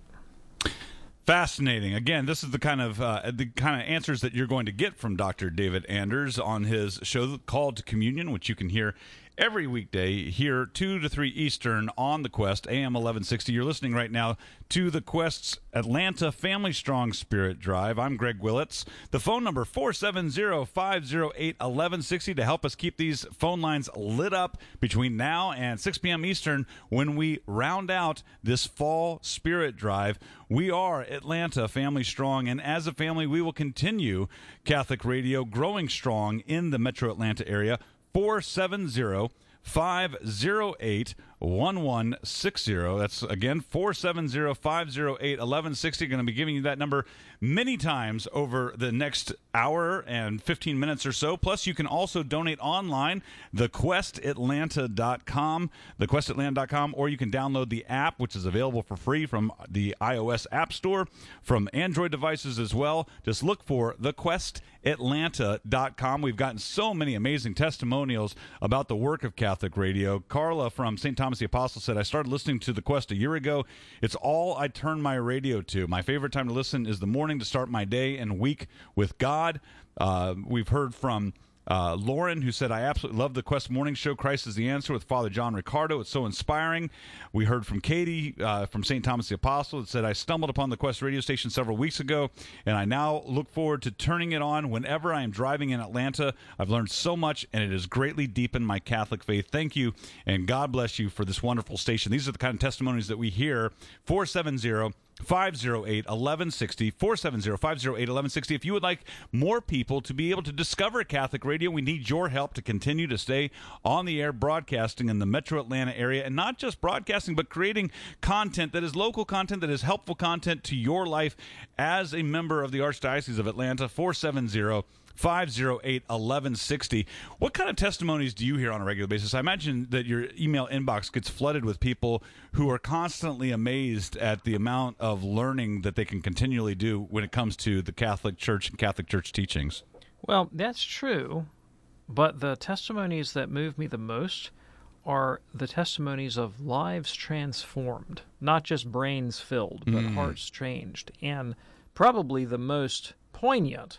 Fascinating. Again, this is the kind of uh, the kind of answers that you're going to get from Doctor David Anders on his show Called to Communion, which you can hear every weekday here, two to three Eastern on The Quest, A M eleven sixty. You're listening right now to The Quest's Atlanta Family Strong Spirit Drive. I'm Greg Willits. The phone number, four seven zero, five zero eight, one one six zero, to help us keep these phone lines lit up between now and six p.m. Eastern when we round out this fall Spirit Drive. We are Atlanta Family Strong, and as a family, we will continue Catholic Radio growing strong in the metro Atlanta area. four seven zero, five zero eight, one one six zero. That's, again, four seven zero, five zero eight, one one six zero. Going to be giving you that number many times over the next hour and fifteen minutes or so. Plus, you can also donate online, the quest atlanta dot com, the quest atlanta dot com, or you can download the app, which is available for free from the iOS App Store, from Android devices as well. Just look for the quest atlanta dot com. We've gotten so many amazing testimonials about the work of Catholic Radio. Carla from Saint Thomas the Apostle said, I started listening to The Quest a year ago. It's all I turn my radio to. My favorite time to listen is the morning to start my day and week with God. Uh, we've heard from Uh, Lauren, who said, I absolutely love the Quest Morning Show, Christ is the Answer, with Father John Ricardo. It's so inspiring. We heard from Katie uh, from Saint Thomas the Apostle that said, I stumbled upon the Quest radio station several weeks ago, and I now look forward to turning it on whenever I am driving in Atlanta. I've learned so much, and it has greatly deepened my Catholic faith. Thank you, and God bless you for this wonderful station. These are the kind of testimonies that we hear. four seven zero, five zero eight, one one six zero, four seven zero, five zero eight, one one six zero. If you would like more people to be able to discover Catholic Radio, we need your help to continue to stay on the air broadcasting in the metro Atlanta area, and not just broadcasting, but creating content that is local content, that is helpful content to your life as a member of the Archdiocese of Atlanta. four seven zero, five zero eight, one one six zero. What kind of testimonies do you hear on a regular basis? I imagine that your email inbox gets flooded with people who are constantly amazed at the amount of learning that they can continually do when it comes to the Catholic Church and Catholic Church teachings. Well, that's true, but the testimonies that move me the most are the testimonies of lives transformed, not just brains filled, but Mm. hearts changed. And probably the most poignant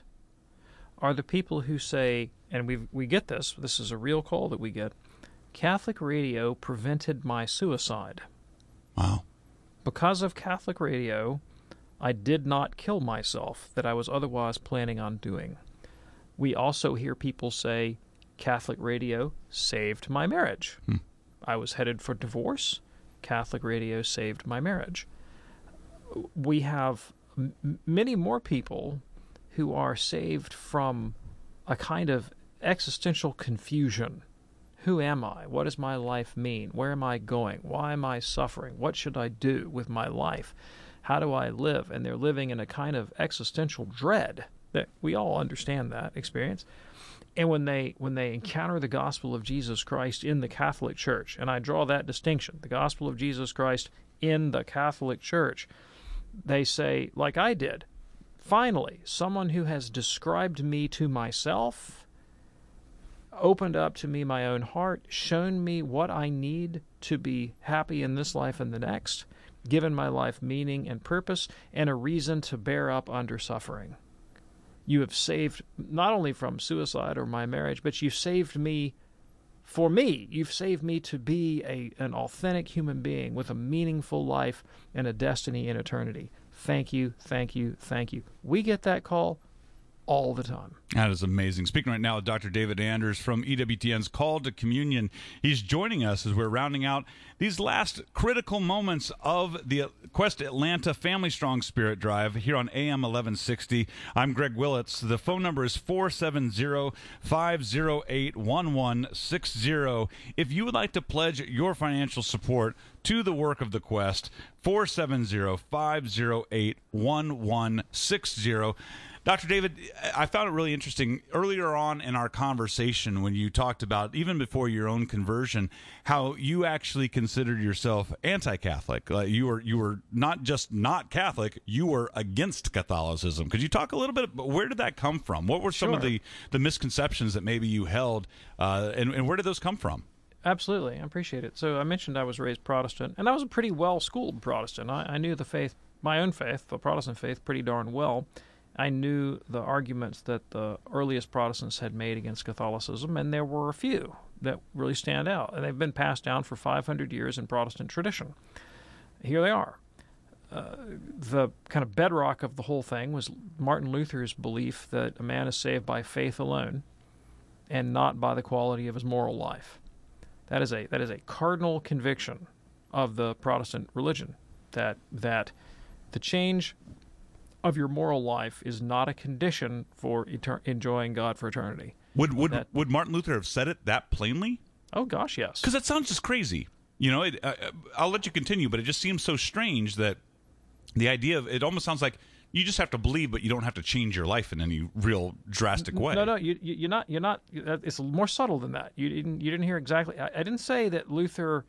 are the people who say, and we we get this, this is a real call that we get, Catholic Radio prevented my suicide. Wow. Because of Catholic Radio, I did not kill myself that I was otherwise planning on doing. We also hear people say, Catholic Radio saved my marriage. Hmm. I was headed for divorce. Catholic Radio saved my marriage. We have m- many more people who are saved from a kind of existential confusion. Who am I? What does my life mean? Where am I going? Why am I suffering? What should I do with my life? How do I live? And they're living in a kind of existential dread. That we all understand that experience. And when they when they encounter the gospel of Jesus Christ in the Catholic Church, and I draw that distinction, the gospel of Jesus Christ in the Catholic Church, they say, like I did, finally, someone who has described me to myself, opened up to me my own heart, shown me what I need to be happy in this life and the next, given my life meaning and purpose, and a reason to bear up under suffering. You have saved not only from suicide or my marriage, but you've saved me for me. You've saved me to be a an authentic human being with a meaningful life and a destiny in eternity. Thank you, thank you, thank you. We get that call all the time. That is amazing. Speaking right now with Doctor David Anders from E W T N's Call to Communion. He's joining us as we're rounding out these last critical moments of the Quest Atlanta Family Strong Spirit Drive here on A M eleven sixty. I'm Greg Willits. The phone number is four seven zero, five zero eight, one one six zero. If you would like to pledge your financial support to the work of the Quest, four seven zero, five zero eight, one one six zero. Doctor David, I found it really interesting earlier on in our conversation when you talked about, even before your own conversion, how you actually considered yourself anti-Catholic. Uh, you were you were not just not Catholic, you were against Catholicism. Could you talk a little bit about where did that come from? What were some Sure. of the, the misconceptions that maybe you held, uh, and, and where did those come from? Absolutely. I appreciate it. So I mentioned I was raised Protestant, and I was a pretty well-schooled Protestant. I, I knew the faith, my own faith, the Protestant faith, pretty darn well. I knew the arguments that the earliest Protestants had made against Catholicism, and there were a few that really stand out. And they've been passed down for five hundred years in Protestant tradition. Here they are. Uh, the kind of bedrock of the whole thing was Martin Luther's belief that a man is saved by faith alone and not by the quality of his moral life. That is a that is a cardinal conviction of the Protestant religion, that that the change of your moral life is not a condition for etern- enjoying God for eternity. Would would That- would Martin Luther have said it that plainly? Oh gosh, yes. Because that sounds just crazy. You know, it, uh, I'll let you continue, but it just seems so strange that the idea of it almost sounds like you just have to believe, but you don't have to change your life in any real drastic way. No, no, you, you, you're not. You're not. It's more subtle than that. You didn't. You didn't hear exactly. I, I didn't say that Luther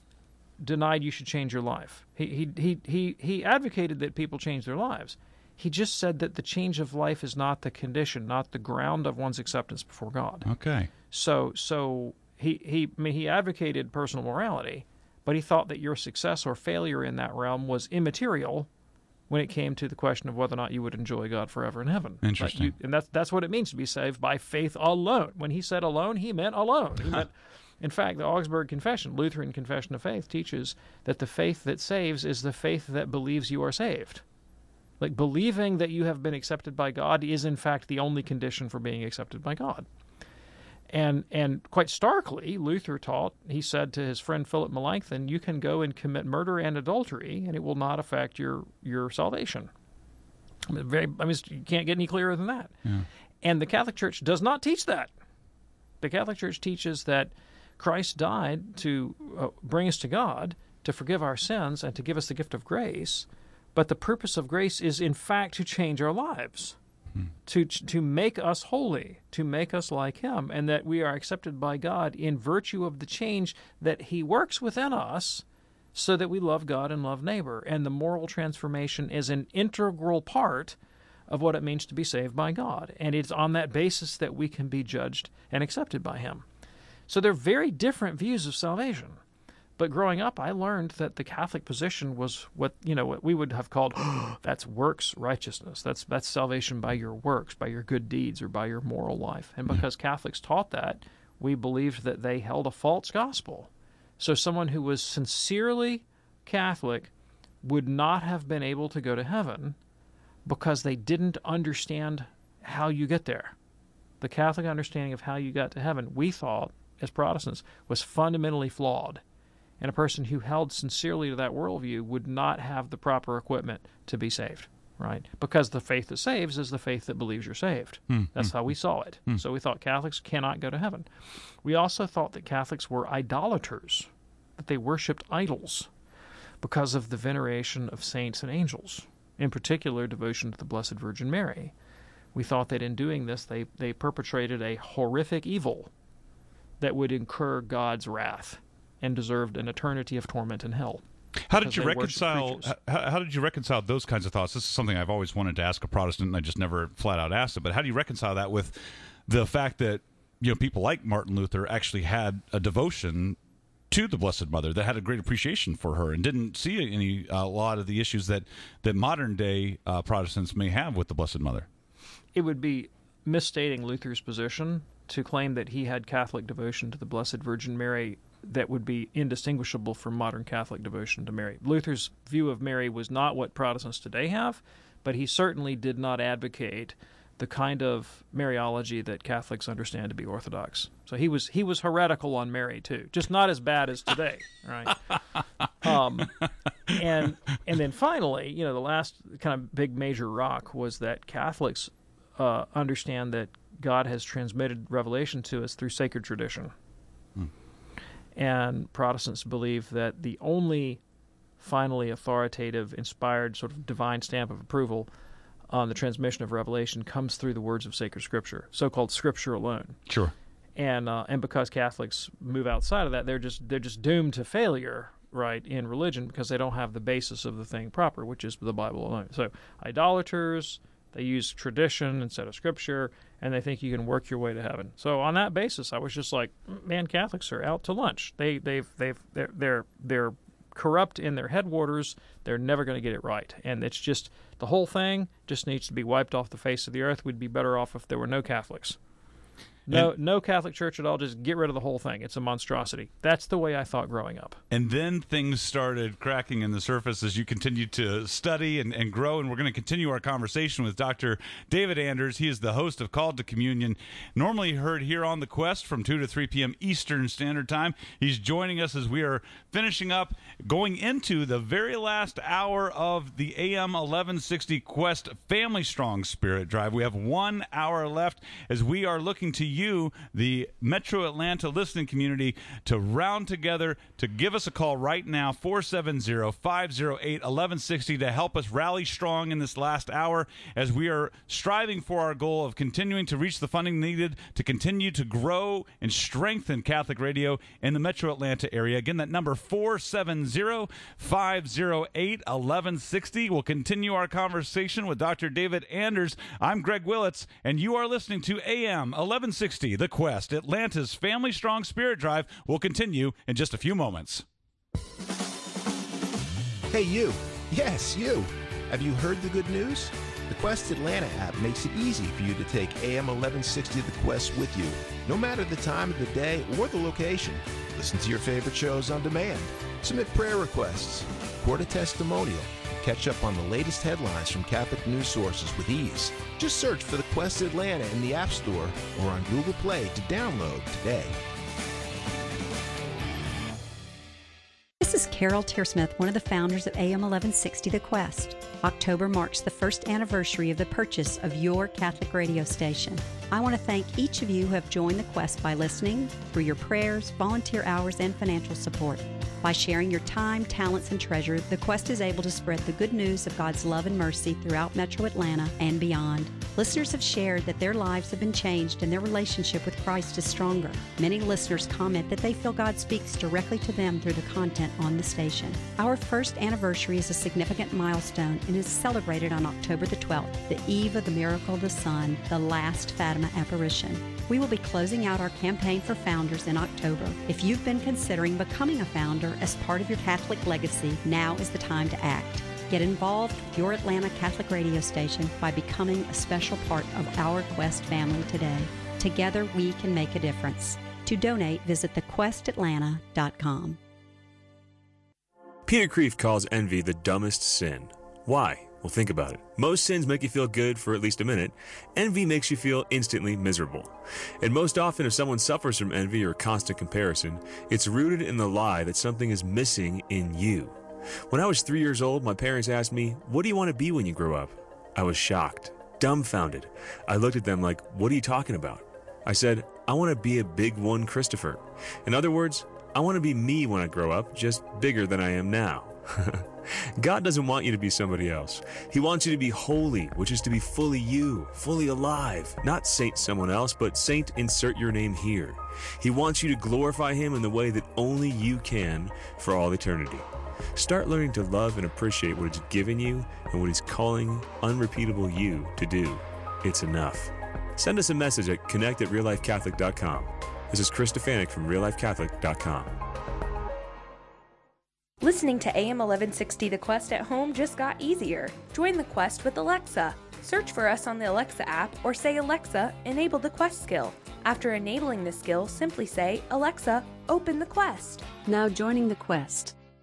denied you should change your life. He he he he he advocated that people change their lives. He just said that the change of life is not the condition, not the ground of one's acceptance before God. Okay. So so he he I mean, he advocated personal morality, but he thought that your success or failure in that realm was immaterial when it came to the question of whether or not you would enjoy God forever in heaven. But Interesting. you, and that's that's what it means to be saved by faith alone. When he said alone, he meant alone. He meant, in fact, the Augsburg Confession, Lutheran Confession of Faith, teaches that the faith that saves is the faith that believes you are saved. Like, believing that you have been accepted by God is, in fact, the only condition for being accepted by God. And and quite starkly, Luther taught, he said to his friend Philip Melanchthon, you can go and commit murder and adultery, and it will not affect your, your salvation. I mean, very, I mean, you can't get any clearer than that. Yeah. And the Catholic Church does not teach that. The Catholic Church teaches that Christ died to uh, bring us to God, to forgive our sins, and to give us the gift of grace. But the purpose of grace is, in fact, to change our lives, hmm. to to make us holy, to make us like Him, and that we are accepted by God in virtue of the change that He works within us so that we love God and love neighbor. And the moral transformation is an integral part of what it means to be saved by God. And it's on that basis that we can be judged and accepted by Him. So they're very different views of salvation. But growing up, I learned that the Catholic position was what, you know, what we would have called, that's works righteousness. That's that's salvation by your works, by your good deeds, or by your moral life. And because Catholics taught that, we believed that they held a false gospel. So someone who was sincerely Catholic would not have been able to go to heaven because they didn't understand how you get there. The Catholic understanding of how you got to heaven, we thought, as Protestants, was fundamentally flawed. And a person who held sincerely to that worldview would not have the proper equipment to be saved, right? Because the faith that saves is the faith that believes you're saved. Hmm. That's how we saw it. Hmm. So we thought Catholics cannot go to heaven. We also thought that Catholics were idolaters, that they worshipped idols because of the veneration of saints and angels, in particular devotion to the Blessed Virgin Mary. We thought that in doing this, they, they perpetrated a horrific evil that would incur God's wrath and deserved an eternity of torment in hell. How did you reconcile? How, how did you reconcile those kinds of thoughts? This is something I've always wanted to ask a Protestant, and I just never flat out asked it. But how do you reconcile that with the fact that, you know, people like Martin Luther actually had a devotion to the Blessed Mother, that had a great appreciation for her, and didn't see any a lot of the issues that that modern day uh, Protestants may have with the Blessed Mother? It would be misstating Luther's position to claim that he had Catholic devotion to the Blessed Virgin Mary that would be indistinguishable from modern Catholic devotion to Mary. Luther's view of Mary was not what Protestants today have, but he certainly did not advocate the kind of Mariology that Catholics understand to be orthodox. So he was he was heretical on Mary too, just not as bad as today, right? Um, and and then finally, you know, the last kind of big major rock was that Catholics uh, understand that God has transmitted revelation to us through sacred tradition, hmm. and Protestants believe that the only finally authoritative, inspired, sort of divine stamp of approval on the transmission of revelation comes through the words of sacred Scripture, so-called Scripture alone. Sure. And uh, and because Catholics move outside of that, they're just they're just doomed to failure, right, in religion because they don't have the basis of the thing proper, which is the Bible alone. So idolaters, they use tradition instead of Scripture, and they think you can work your way to heaven. So on that basis, I was just like, man, Catholics are out to lunch. They they've they've they're they're they're corrupt in their headwaters. They're never going to get it right, and it's just the whole thing just needs to be wiped off the face of the earth. We'd be better off if there were no Catholics. No, and, no Catholic Church at all. Just get rid of the whole thing. It's a monstrosity. That's the way I thought growing up. And then things started cracking in the surface as you continued to study and, and grow. And we're going to continue our conversation with Doctor David Anders. He is the host of Called to Communion, normally heard here on The Quest from two to three p.m. Eastern Standard Time. He's joining us as we are finishing up, going into the very last hour of the A M eleven sixty Quest Family Strong Spirit Drive. We have one hour left as we are looking to you, the Metro Atlanta listening community, to round together, to give us a call right now, four seven zero, five zero eight, one one six zero, to help us rally strong in this last hour as we are striving for our goal of continuing to reach the funding needed to continue to grow and strengthen Catholic radio in the Metro Atlanta area. Again, that number four seven zero, five zero eight, one one six zero. We'll continue our conversation with Doctor David Anders. I'm Greg Willits, and you are listening to A M eleven sixty, The Quest, Atlanta's Family Strong Spirit Drive. Will continue in just a few moments. Hey, you. Yes, you. Have you heard the good news? The Quest Atlanta app makes it easy for you to take A M eleven sixty The Quest with you, no matter the time of the day or the location. Listen to your favorite shows on demand. Submit prayer requests. Record a testimonial. Catch up on the latest headlines from Catholic news sources with ease. Just search for the Quest Atlanta in the App Store or on Google Play to download today. This is Carol Tearsmith, one of the founders of A M eleven sixty The Quest. October marks the first anniversary of the purchase of your Catholic radio station. I want to thank each of you who have joined the Quest by listening, through your prayers, volunteer hours, and financial support. By sharing your time, talents, and treasure, the Quest is able to spread the good news of God's love and mercy throughout Metro Atlanta and beyond. Listeners have shared that their lives have been changed and their relationship with Christ is stronger. Many listeners comment that they feel God speaks directly to them through the content on the station. Our first anniversary is a significant milestone and is celebrated on October the twelfth, the eve of the miracle of the Sun, the last Fatima apparition. We will be closing out our campaign for founders in October. If you've been considering becoming a founder as part of your Catholic legacy, now is the time to act. Get involved with your Atlanta Catholic radio station by becoming a special part of our Quest family today. Together, we can make a difference. To donate, visit the quest atlanta dot com. Peter Kreeft calls envy the dumbest sin. Why? Well, think about it. Most sins make you feel good for at least a minute. Envy makes you feel instantly miserable. And most often, if someone suffers from envy or constant comparison, it's rooted in the lie that something is missing in you. When I was three years old, my parents asked me, "What do you want to be when you grow up?" I was shocked, dumbfounded. I looked at them like, "What are you talking about?" I said, "I want to be a big one Christopher." In other words, I want to be me when I grow up, just bigger than I am now. God doesn't want you to be somebody else. He wants you to be holy, which is to be fully you, fully alive. Not Saint someone else, but Saint insert your name here. He wants you to glorify Him in the way that only you can for all eternity. Start learning to love and appreciate what He's given you and what He's calling unrepeatable you to do. It's enough. Send us a message at connect at real life catholic dot com. This is Chris Stefanik from real life catholic dot com. Listening to A M eleven sixty The Quest at home just got easier. Join the Quest with Alexa. Search for us on the Alexa app or say, "Alexa, enable the Quest skill." After enabling the skill, simply say, "Alexa, open the Quest." Now joining the Quest.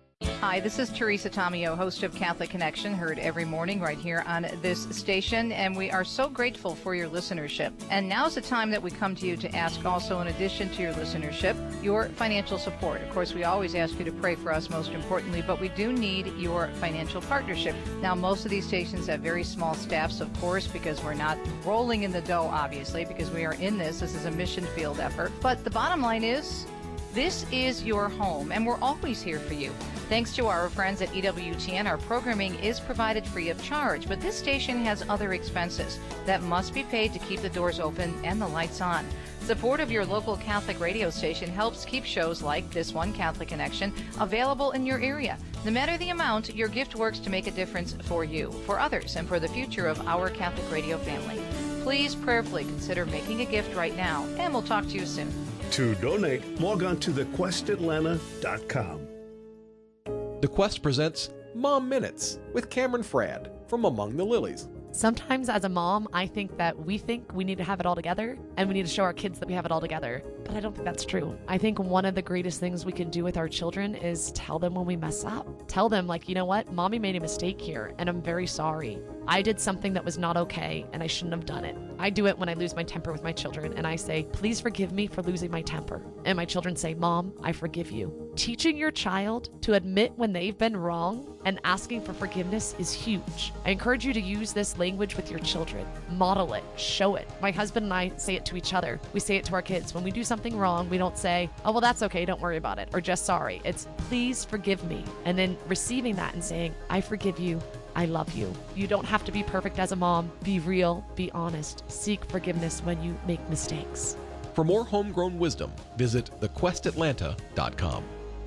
Hi, this is Teresa Tomeo, host of Catholic Connection, heard every morning right here on this station, and we are so grateful for your listenership. And now's the time that we come to you to ask also, in addition to your listenership, your financial support. Of course, we always ask you to pray for us, most importantly, but we do need your financial partnership. Now, most of these stations have very small staffs, of course, because we're not rolling in the dough, obviously, because we are in this. This is a mission field effort. But the bottom line is, this is your home, and we're always here for you. Thanks to our friends at E W T N, our programming is provided free of charge, but this station has other expenses that must be paid to keep the doors open and the lights on. Support of your local Catholic radio station helps keep shows like this one, Catholic Connection, available in your area. No matter the amount, your gift works to make a difference for you, for others, and for the future of our Catholic radio family. Please prayerfully consider making a gift right now, and we'll talk to you soon. To donate, log on to the quest atlanta dot com. The Quest presents Mom Minutes with Cameron Fradd from Among the Lilies. Sometimes as a mom, I think that we think we need to have it all together and we need to show our kids that we have it all together. But I don't think that's true. I think one of the greatest things we can do with our children is tell them when we mess up. Tell them, like, you know what? Mommy made a mistake here and I'm very sorry. I did something that was not okay and I shouldn't have done it. I do it when I lose my temper with my children and I say, please forgive me for losing my temper. And my children say, Mom, I forgive you. Teaching your child to admit when they've been wrong and asking for forgiveness is huge. I encourage you to use this language with your children. Model it. Show it. My husband and I say it to each other. We say it to our kids. When we do something wrong, we don't say, oh, well, that's okay, don't worry about it, or just sorry. It's, please forgive me. And then receiving that and saying, I forgive you. I love you. You don't have to be perfect as a mom. Be real. Be honest. Seek forgiveness when you make mistakes. For more homegrown wisdom, visit the quest atlanta dot com.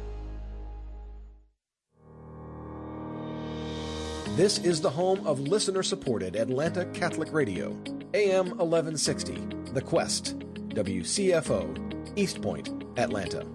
This is the home of listener-supported Atlanta Catholic Radio, A M eleven sixty, The Quest, W C F O, East Point, Atlanta.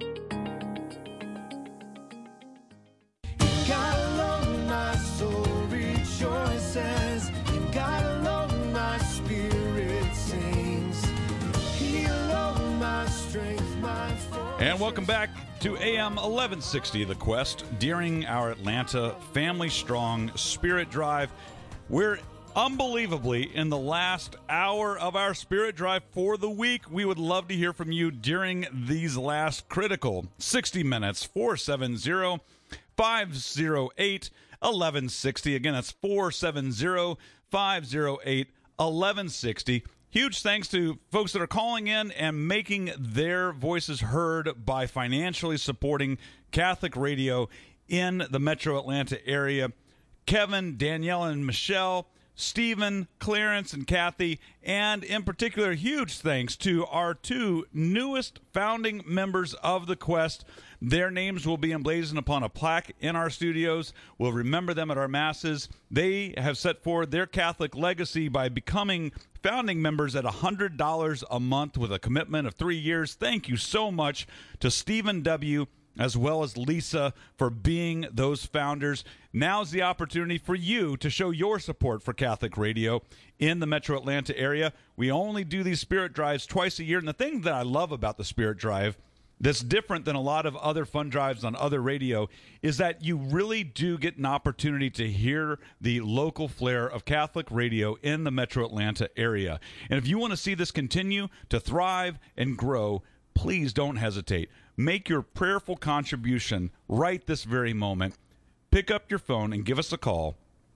And welcome back to A M eleven sixty, The Quest, during our Atlanta Family Strong Spirit Drive. We're unbelievably in the last hour of our Spirit Drive for the week. We would love to hear from you during these last critical sixty minutes. four seven zero, five zero eight, one one six zero. Again, that's four seven zero, five zero eight, one one six zero. Huge thanks to folks that are calling in and making their voices heard by financially supporting Catholic radio in the metro Atlanta area. Kevin, Danielle, and Michelle, Stephen, Clarence, and Kathy, and in particular, huge thanks to our two newest founding members of the Quest. Their names will be emblazoned upon a plaque in our studios. We'll remember them at our masses. They have set forward their Catholic legacy by becoming founding members at one hundred dollars a month with a commitment of three years. Thank you so much to Stephen W., as well as Lisa, for being those founders. Now's the opportunity for you to show your support for Catholic radio in the metro Atlanta area. We only do these Spirit Drives twice a year, and the thing that I love about the Spirit Drive that's different than a lot of other fun drives on other radio is that you really do get an opportunity to hear the local flair of Catholic radio in the metro Atlanta area. And if you want to see this continue to thrive and grow, please don't hesitate. Make your prayerful contribution right this very moment. Pick up your phone and give us a call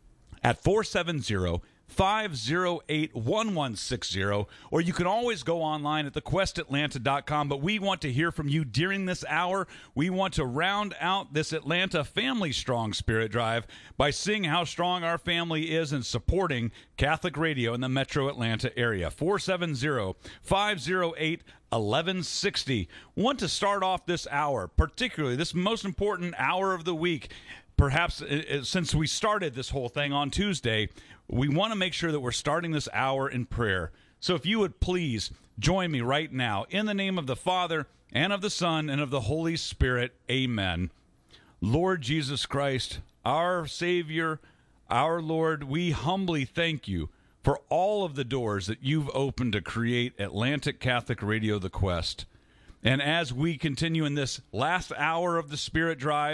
at four seven zero, five zero eight, one one six zero, or you can always go online at the quest atlanta dot com. But we want to hear from you during this hour. We want to round out this Atlanta Family Strong Spirit Drive by seeing how strong our family is in supporting Catholic radio in the metro Atlanta area. four seven zero, five zero eight, one one six zero. Want to start off this hour, particularly this most important hour of the week, perhaps uh, since we started this whole thing on Tuesday, we want to make sure that we're starting this hour in prayer. So if you would please join me right now in the name of the Father and of the Son and of the Holy Spirit. Amen. Lord Jesus Christ, our Savior, our Lord, we humbly thank you for all of the doors that you've opened to create Atlantic Catholic Radio, The Quest. And as we continue in this last hour of the Spirit Drive,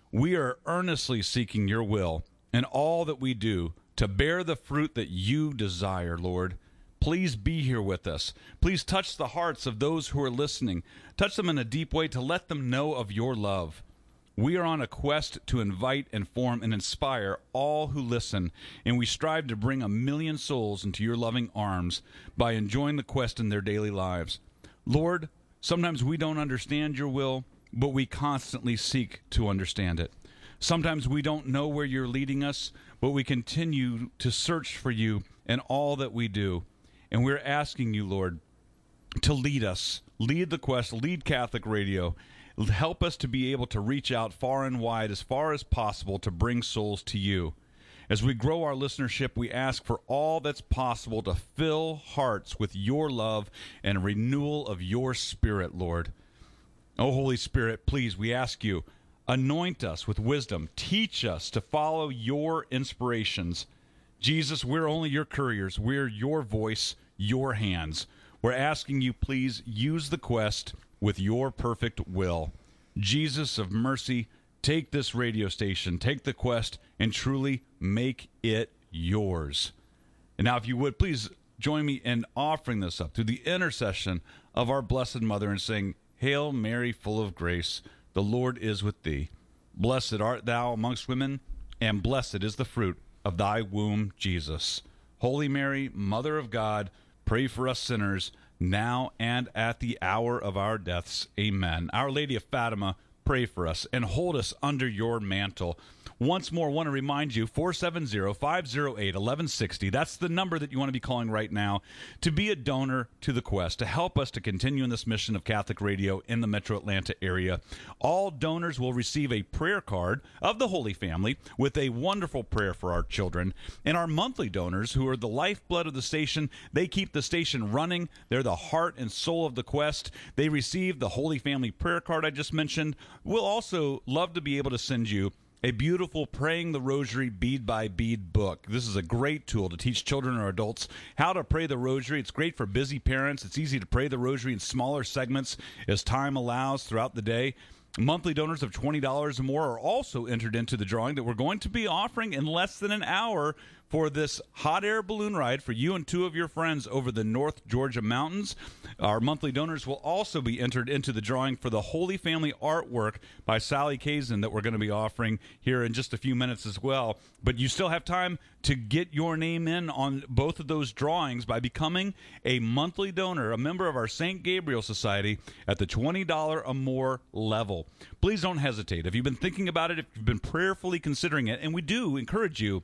We are earnestly seeking your will in all that we do to bear the fruit that you desire, Lord. Please be here with us. Please touch the hearts of those who are listening. Touch them in a deep way to let them know of your love. We are on a quest to invite, inform, and inspire all who listen, and we strive to bring a million souls into your loving arms by enjoying the quest in their daily lives. Lord, sometimes we don't understand your will, but we constantly seek to understand it. Sometimes we don't know where you're leading us, but we continue to search for you in all that we do. And we're asking you, Lord, to lead us, lead the quest, lead Catholic Radio. Help us to be able to reach out far and wide as far as possible to bring souls to you. As we grow our listenership, we ask for all that's possible to fill hearts with your love and renewal of your Spirit, Lord. Oh, Holy Spirit, please, we ask you, anoint us with wisdom. Teach us to follow your inspirations. Jesus, we're only your couriers. We're your voice, your hands. We're asking you, please, use the quest with your perfect will. Jesus of mercy, take this radio station, take the quest, and truly make it yours. And now, if you would, please join me in offering this up through the intercession of our Blessed Mother and saying, Hail Mary, full of grace, the Lord is with thee. Blessed art thou amongst women, and blessed is the fruit of thy womb, Jesus. Holy Mary, Mother of God, pray for us sinners, now and at the hour of our deaths. Amen. Our Lady of Fatima, pray for us and hold us under your mantle. Once more, I want to remind you, four seven zero, five zero eight, one one six zero. That's the number that you want to be calling right now to be a donor to the quest, to help us to continue in this mission of Catholic Radio in the Metro Atlanta area. All donors will receive a prayer card of the Holy Family with a wonderful prayer for our children. And our monthly donors, who are the lifeblood of the station, they keep the station running. They're the heart and soul of the quest. They receive the Holy Family prayer card I just mentioned. We'll also love to be able to send you a beautiful Praying the Rosary bead by bead book. This is a great tool to teach children or adults how to pray the rosary. It's great for busy parents. It's easy to pray the rosary in smaller segments as time allows throughout the day. Monthly donors of twenty dollars or more are also entered into the drawing that we're going to be offering in less than an hour for this hot air balloon ride for you and two of your friends over the North Georgia mountains. Our monthly donors will also be entered into the drawing for the Holy Family artwork by Sally Kazin that we're going to be offering here in just a few minutes as well. But you still have time to get your name in on both of those drawings by becoming a monthly donor, a member of our Saint Gabriel Society at the twenty dollars or more level. Please don't hesitate. If you've been thinking about it, if you've been prayerfully considering it, and we do encourage you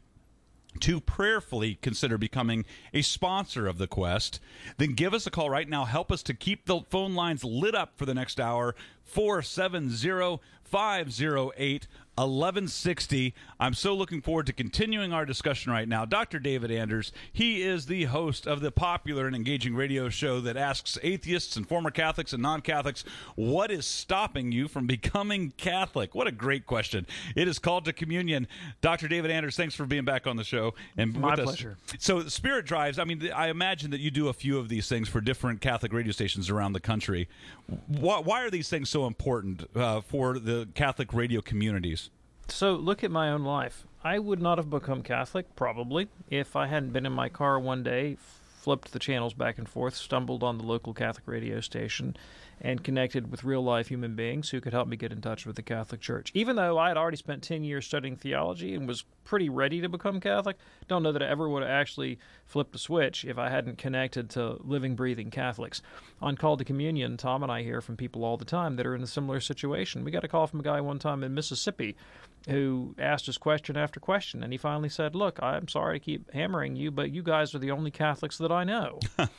to prayerfully consider becoming a sponsor of the quest, then give us a call right now. Help us to keep the phone lines lit up for the next hour. four seven zero, five zero eight, one one six zero. I'm so looking forward to continuing our discussion right now. Doctor David Anders, he is the host of the popular and engaging radio show that asks atheists and former Catholics and non-Catholics, what is stopping you from becoming Catholic? What a great question. It is Called to Communion. Doctor David Anders, thanks for being back on the show. And My with pleasure. Us. So Spirit Drives, I mean, I imagine that you do a few of these things for different Catholic radio stations around the country. Why, why are these things so important uh, for the Catholic radio communities? So look at my own life. I would not have become Catholic, probably, if I hadn't been in my car one day, flipped the channels back and forth, stumbled on the local Catholic radio station, and connected with real-life human beings who could help me get in touch with the Catholic Church. Even though I had already spent ten years studying theology and was pretty ready to become Catholic, don't know that I ever would have actually flipped a switch if I hadn't connected to living, breathing Catholics. On Call to Communion, Tom and I hear from people all the time that are in a similar situation. We got a call from a guy one time in Mississippi who asked us question after question, and he finally said, look, I'm sorry to keep hammering you, but you guys are the only Catholics that I know.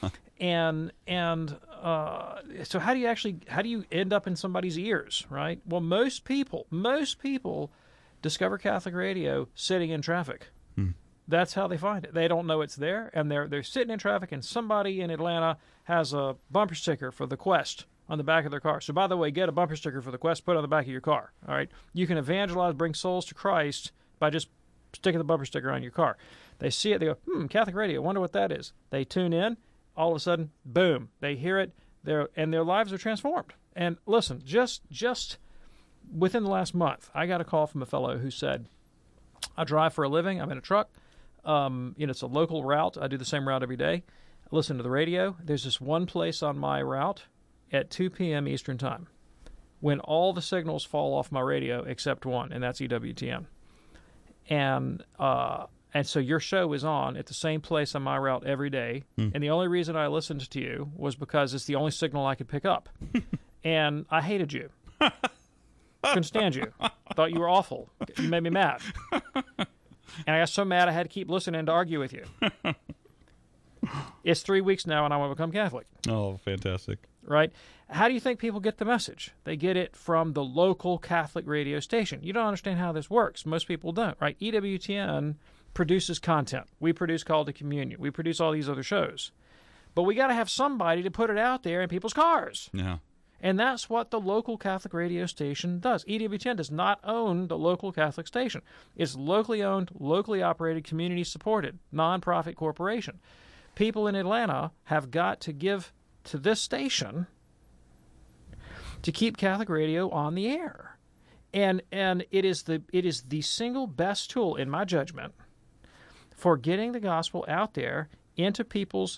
and and uh, so how do you actually, how do you end up in somebody's ears, right? Well, most people, most people discover Catholic radio sitting in traffic. Hmm. That's how they find it. They don't know it's there, and they're they're sitting in traffic, and somebody in Atlanta has a bumper sticker for the Quest on the back of their car. So, by the way, get a bumper sticker for the Quest, put it on the back of your car. All right, you can evangelize, bring souls to Christ by just sticking the bumper sticker on your car. They see it, they go, hmm, Catholic radio, wonder what that is. They tune in, all of a sudden, boom, they hear it, they're, and their lives are transformed. And listen, just just within the last month, I got a call from a fellow who said, I drive for a living. I'm in a truck. Um, you know, it's a local route. I do the same route every day. I listen to the radio. There's this one place on my route at two p.m. Eastern Time when all the signals fall off my radio except one, and that's E W T N. And uh, and so your show is on at the same place on my route every day. Mm. And the only reason I listened to you was because it's the only signal I could pick up. And I hated you. Couldn't stand you. Thought you were awful. You made me mad. And I got so mad I had to keep listening to argue with you. It's three weeks now and I want to become Catholic. Oh, fantastic. Right? How do you think people get the message? They get it from the local Catholic radio station. You don't understand how this works. Most people don't, right? E W T N produces content. We produce Call to Communion. We produce all these other shows. But we got to have somebody to put it out there in people's cars. Yeah. And that's what the local Catholic radio station does. E W T N does not own the local Catholic station. It's locally owned, locally operated, community-supported, nonprofit corporation. People in Atlanta have got to give to this station to keep Catholic radio on the air. And and it is the it is the single best tool, in my judgment, for getting the gospel out there into people's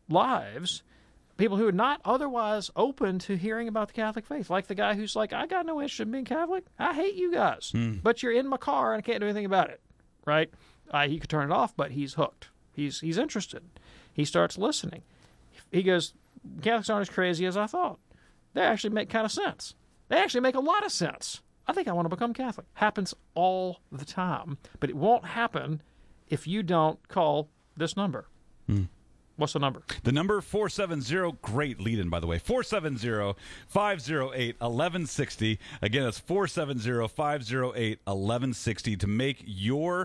lives, people who are not otherwise open to hearing about the Catholic faith, like the guy who's like, I got no interest in being Catholic. I hate you guys. Mm. But you're in my car and I can't do anything about it, right? Uh, he could turn it off, but he's hooked. He's he's interested. He starts listening. He goes, Catholics aren't as crazy as I thought. They actually make kind of sense. They actually make a lot of sense. I think I want to become Catholic. Happens all the time, but it won't happen if you don't call this number. Mm. What's the number? The number four seven zero, great lead-in, by the way, four seven zero, five zero eight, one one six zero. Again, it's four seven zero, five zero eight, one one six zero to make your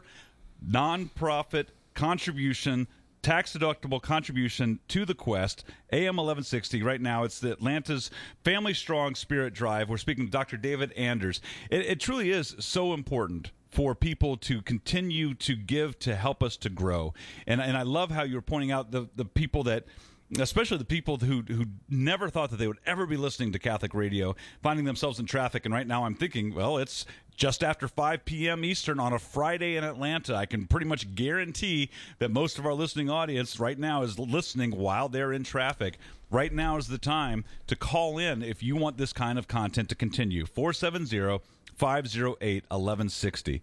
nonprofit contribution, tax-deductible contribution to the Quest, A M eleven sixty. Right now, it's the Atlanta's Family Strong Spirit Drive. We're speaking to Doctor David Anders. It, it truly is so important for people to continue to give to help us to grow. And and I love how you're pointing out the, the people that, especially the people who who never thought that they would ever be listening to Catholic radio, finding themselves in traffic. And right now I'm thinking, well, it's just after five p.m. Eastern on a Friday in Atlanta. I can pretty much guarantee that most of our listening audience right now is listening while they're in traffic. Right now is the time to call in if you want this kind of content to continue. four seven zero, five zero eight, one one six zero.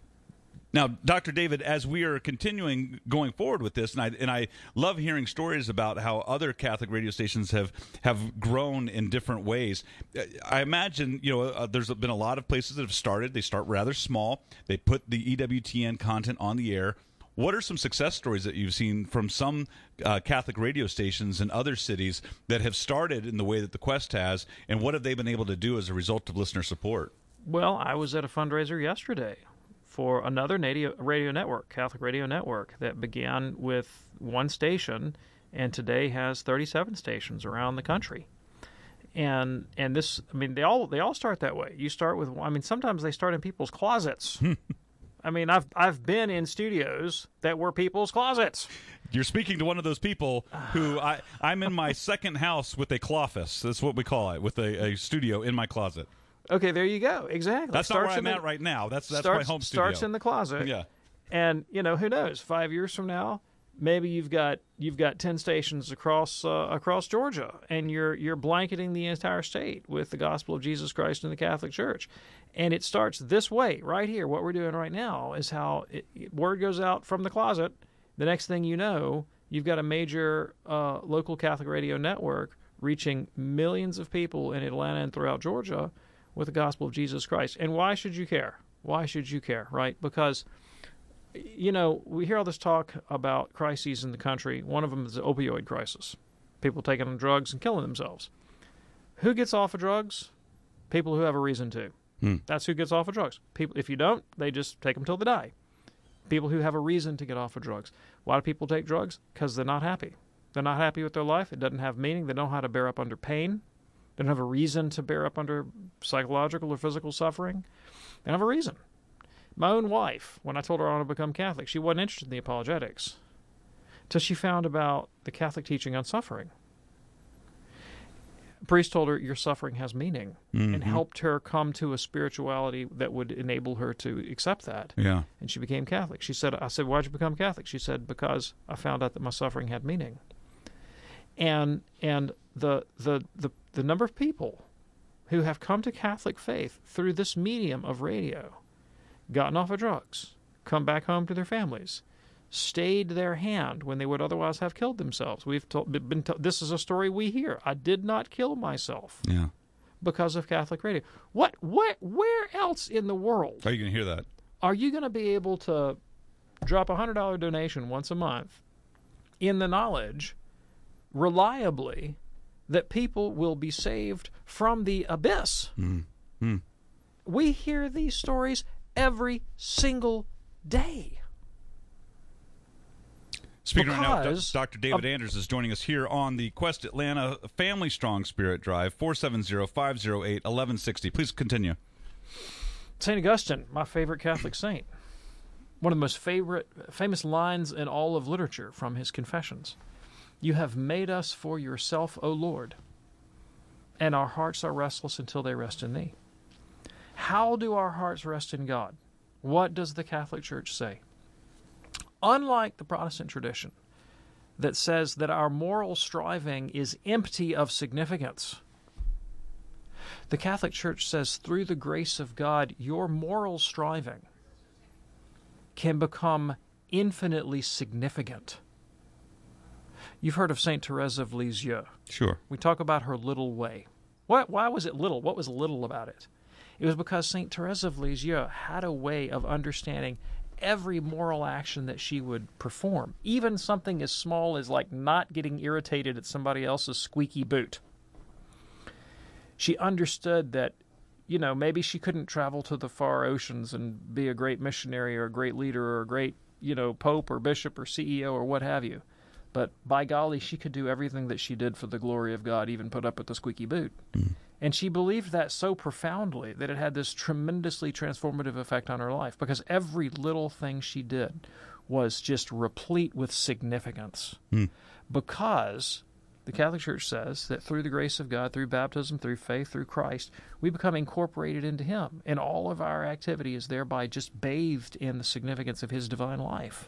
Now, Doctor David, as we are continuing going forward with this, and I and I love hearing stories about how other Catholic radio stations have, have grown in different ways. I imagine, you know, uh, there's been a lot of places that have started. They start rather small. They put the E W T N content on the air. What are some success stories that you've seen from some uh, Catholic radio stations in other cities that have started in the way that the Quest has, and what have they been able to do as a result of listener support? Well, I was at a fundraiser yesterday for another radio network, Catholic Radio Network, that began with one station and today has thirty-seven stations around the country. And and this, I mean, they all they all start that way. You start with, I mean, sometimes they start in people's closets. I mean, I've I've been in studios that were people's closets. You're speaking to one of those people who I I'm in my second house with a cloffice. That's what we call it, with a, a studio in my closet. Okay, there you go. Exactly. That's starts not where I'm the, at right now. That's that's starts, my home studio. Starts in the closet. Yeah. And you know, who knows? Five years from now, maybe you've got you've got ten stations across uh, across Georgia, and you're you're blanketing the entire state with the gospel of Jesus Christ and the Catholic Church. And it starts this way, right here. What we're doing right now is how it, it, word goes out from the closet. The next thing you know, you've got a major uh, local Catholic radio network reaching millions of people in Atlanta and throughout Georgia with the gospel of Jesus Christ. And why should you care? Why should you care, right? Because, you know, we hear all this talk about crises in the country. One of them is the opioid crisis. People taking on drugs and killing themselves. Who gets off of drugs? People who have a reason to. Hmm. That's who gets off of drugs. People, if you don't, they just take them till they die. People who have a reason to get off of drugs. Why do people take drugs? Because they're not happy. They're not happy with their life. It doesn't have meaning. They don't know how to bear up under pain. They don't have a reason to bear up under psychological or physical suffering. They don't have a reason. My own wife, when I told her I wanted to become Catholic, she wasn't interested in the apologetics till she found about the Catholic teaching on suffering. The priest told her, your suffering has meaning, mm-hmm. and helped her come to a spirituality that would enable her to accept that. Yeah. And she became Catholic. She said, I said, why'd you become Catholic? She said, because I found out that my suffering had meaning. And and the the the, the number of people who have come to Catholic faith through this medium of radio, gotten off of drugs, come back home to their families, stayed their hand when they would otherwise have killed themselves. We've told, been told, this is a story we hear. I did not kill myself yeah. because of Catholic radio. What, what, where else in the world are you going to hear that? Are you going to be able to drop a one hundred dollars donation once a month in the knowledge, reliably, that people will be saved from the abyss? Mm. Mm. We hear these stories every single day. Speaking right now, Because Doctor David of, Anders is joining us here on the Quest Atlanta Family Strong Spirit Drive, four seven zero, five zero eight, one one six zero. Please continue. Saint Augustine, my favorite Catholic saint. One of the most favorite, famous lines in all of literature from his Confessions. You have made us for yourself, O Lord, and our hearts are restless until they rest in thee. How do our hearts rest in God? What does the Catholic Church say? Unlike the Protestant tradition that says that our moral striving is empty of significance, the Catholic Church says through the grace of God, your moral striving can become infinitely significant. You've heard of Saint Therese of Lisieux. Sure. We talk about her little way. What, why was it little? What was little about it? It was because Saint Therese of Lisieux had a way of understanding every moral action that she would perform, even something as small as like not getting irritated at somebody else's squeaky boot. She understood that, you know, maybe she couldn't travel to the far oceans and be a great missionary or a great leader or a great, you know, pope or bishop or C E O or what have you. But by golly, she could do everything that she did for the glory of God, even put up with the squeaky boot. Mm. And she believed that so profoundly that it had this tremendously transformative effect on her life, because every little thing she did was just replete with significance. Mm. Because the Catholic Church says that through the grace of God, through baptism, through faith, through Christ, we become incorporated into Him, and all of our activity is thereby just bathed in the significance of His divine life.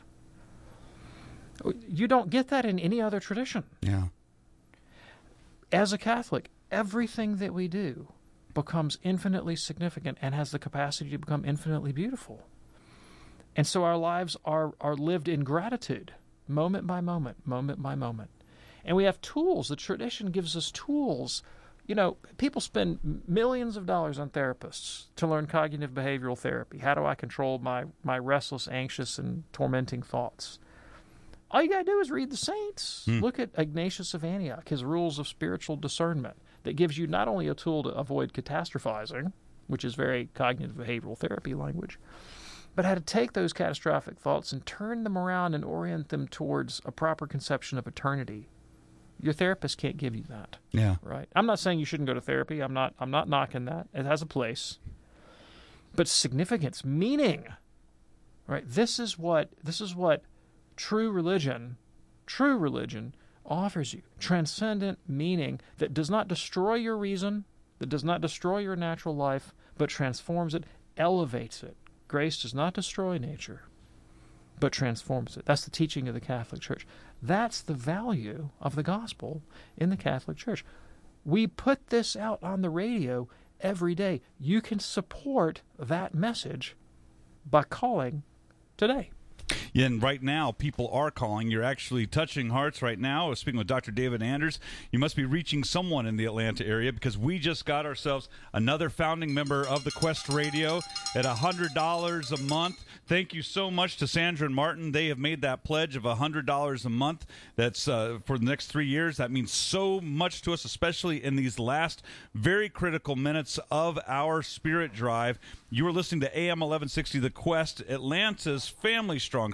You don't get that in any other tradition. Yeah. As a Catholic, everything that we do becomes infinitely significant and has the capacity to become infinitely beautiful. And so our lives are, are lived in gratitude, moment by moment, moment by moment. And we have tools. The tradition gives us tools. You know, people spend millions of dollars on therapists to learn cognitive behavioral therapy. How do I control my, my restless, anxious, and tormenting thoughts? All you got to do is read the saints. Hmm. Look at Ignatius of Antioch, his rules of spiritual discernment, that gives you not only a tool to avoid catastrophizing, which is very cognitive behavioral therapy language, but how to take those catastrophic thoughts and turn them around and orient them towards a proper conception of eternity. Your therapist can't give you that. Yeah. Right? I'm not saying you shouldn't go to therapy. I'm not I'm not knocking that. It has a place. But significance, meaning. Right? This is what this is what true religion, true religion offers you. Transcendent meaning that does not destroy your reason, that does not destroy your natural life, but transforms it, elevates it. Grace does not destroy nature, but transforms it. That's the teaching of the Catholic Church. That's the value of the gospel in the Catholic Church. We put this out on the radio every day. You can support that message by calling today. Yeah, and right now, people are calling. You're actually touching hearts right now. Speaking with Doctor David Anders, you must be reaching someone in the Atlanta area, because we just got ourselves another founding member of the Quest Radio at one hundred dollars a month. Thank you so much to Sandra and Martin. They have made that pledge of one hundred dollars a month. That's uh, for the next three years. That means so much to us, especially in these last very critical minutes of our Spirit Drive. You are listening to A M eleven sixty, The Quest, Atlanta's Family Strong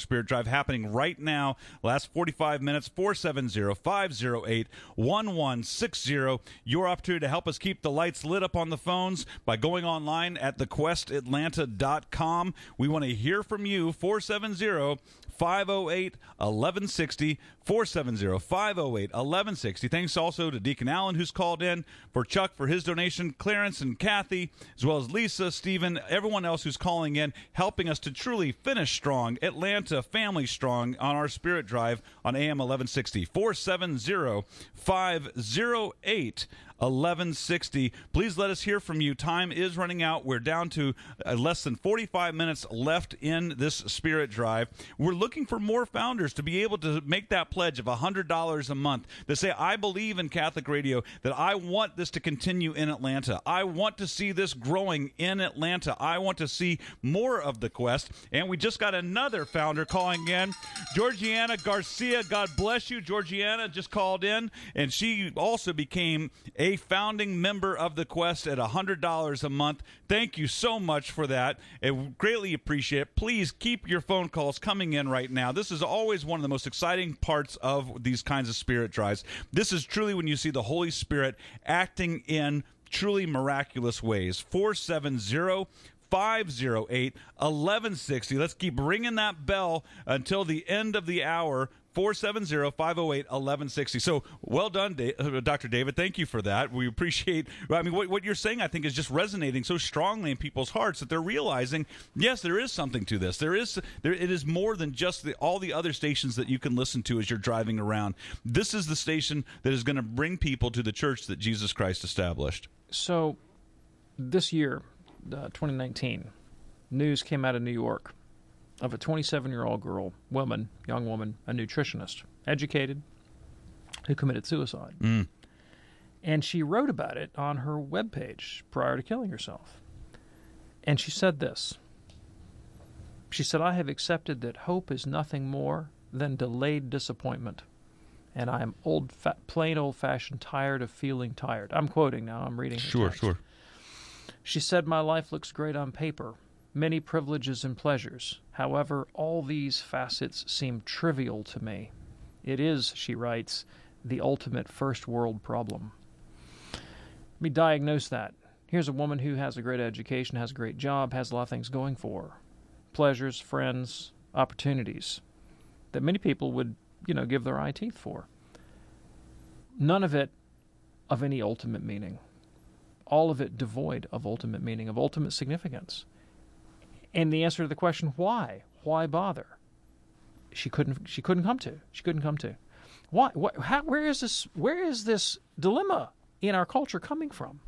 Spirit Drive happening right now. Last forty-five minutes, four seven zero, five zero eight, one one six zero. Your opportunity to help us keep the lights lit up on the phones by going online at the quest atlanta dot com. We want to hear from you. four seven zero, five zero eight, one one six zero. four seven zero, five zero eight, one one six zero. Thanks also to Deacon Allen, who's called in, for Chuck for his donation, Clarence and Kathy, as well as Lisa, Stephen, everyone else who's calling in, helping us to truly finish strong, Atlanta family strong on our Spirit Drive on A M eleven sixty. four seven zero, five zero eight, eleven sixty. Please let us hear from you. Time is running out. We're down to uh, less than forty-five minutes left in this Spirit Drive. We're looking for more founders to be able to make that pledge of one hundred dollars a month, to say, I believe in Catholic radio, that I want this to continue in Atlanta. I want to see this growing in Atlanta. I want to see more of the Quest. And we just got another founder calling in, Georgiana Garcia. God bless you. Georgiana just called in, and she also became a founding member of the Quest at one hundred dollars a month. Thank you so much for that. I greatly appreciate it. Please keep your phone calls coming in right now. This is always one of the most exciting parts of these kinds of Spirit Drives. This is truly when you see the Holy Spirit acting in truly miraculous ways. four seven zero, five zero eight, one one six zero. Let's keep ringing that bell until the end of the hour. four seven zero, five zero eight, one one six zero. So well done, Doctor David. Thank you for that. We appreciate, I mean, what, what you're saying, I think, is just resonating so strongly in people's hearts that they're realizing, yes, there is something to this. There is, there, it is more than just the, all the other stations that you can listen to as you're driving around. This is the station that is going to bring people to the church that Jesus Christ established. So this year, uh, twenty nineteen, news came out of New York of a twenty-seven-year-old girl, woman, young woman, a nutritionist, educated, who committed suicide. Mm. And she wrote about it on her webpage prior to killing herself. And she said this. She said, I have accepted that hope is nothing more than delayed disappointment. And I am old, fa- plain old-fashioned tired of feeling tired. I'm quoting now. I'm reading her Sure, text. sure. She said, my life looks great on paper. Many privileges and pleasures. However, all these facets seem trivial to me. It is, she writes, the ultimate first world problem. Let me diagnose that. Here's a woman who has a great education, has a great job, has a lot of things going for her. Pleasures, friends, opportunities that many people would, you know, give their eye teeth for. None of it of any ultimate meaning. All of it devoid of ultimate meaning, of ultimate significance. And the answer to the question, why? Why bother? She couldn't. She couldn't come to. She couldn't come to. Why? What, how, where is this? Where is this dilemma in our culture coming from?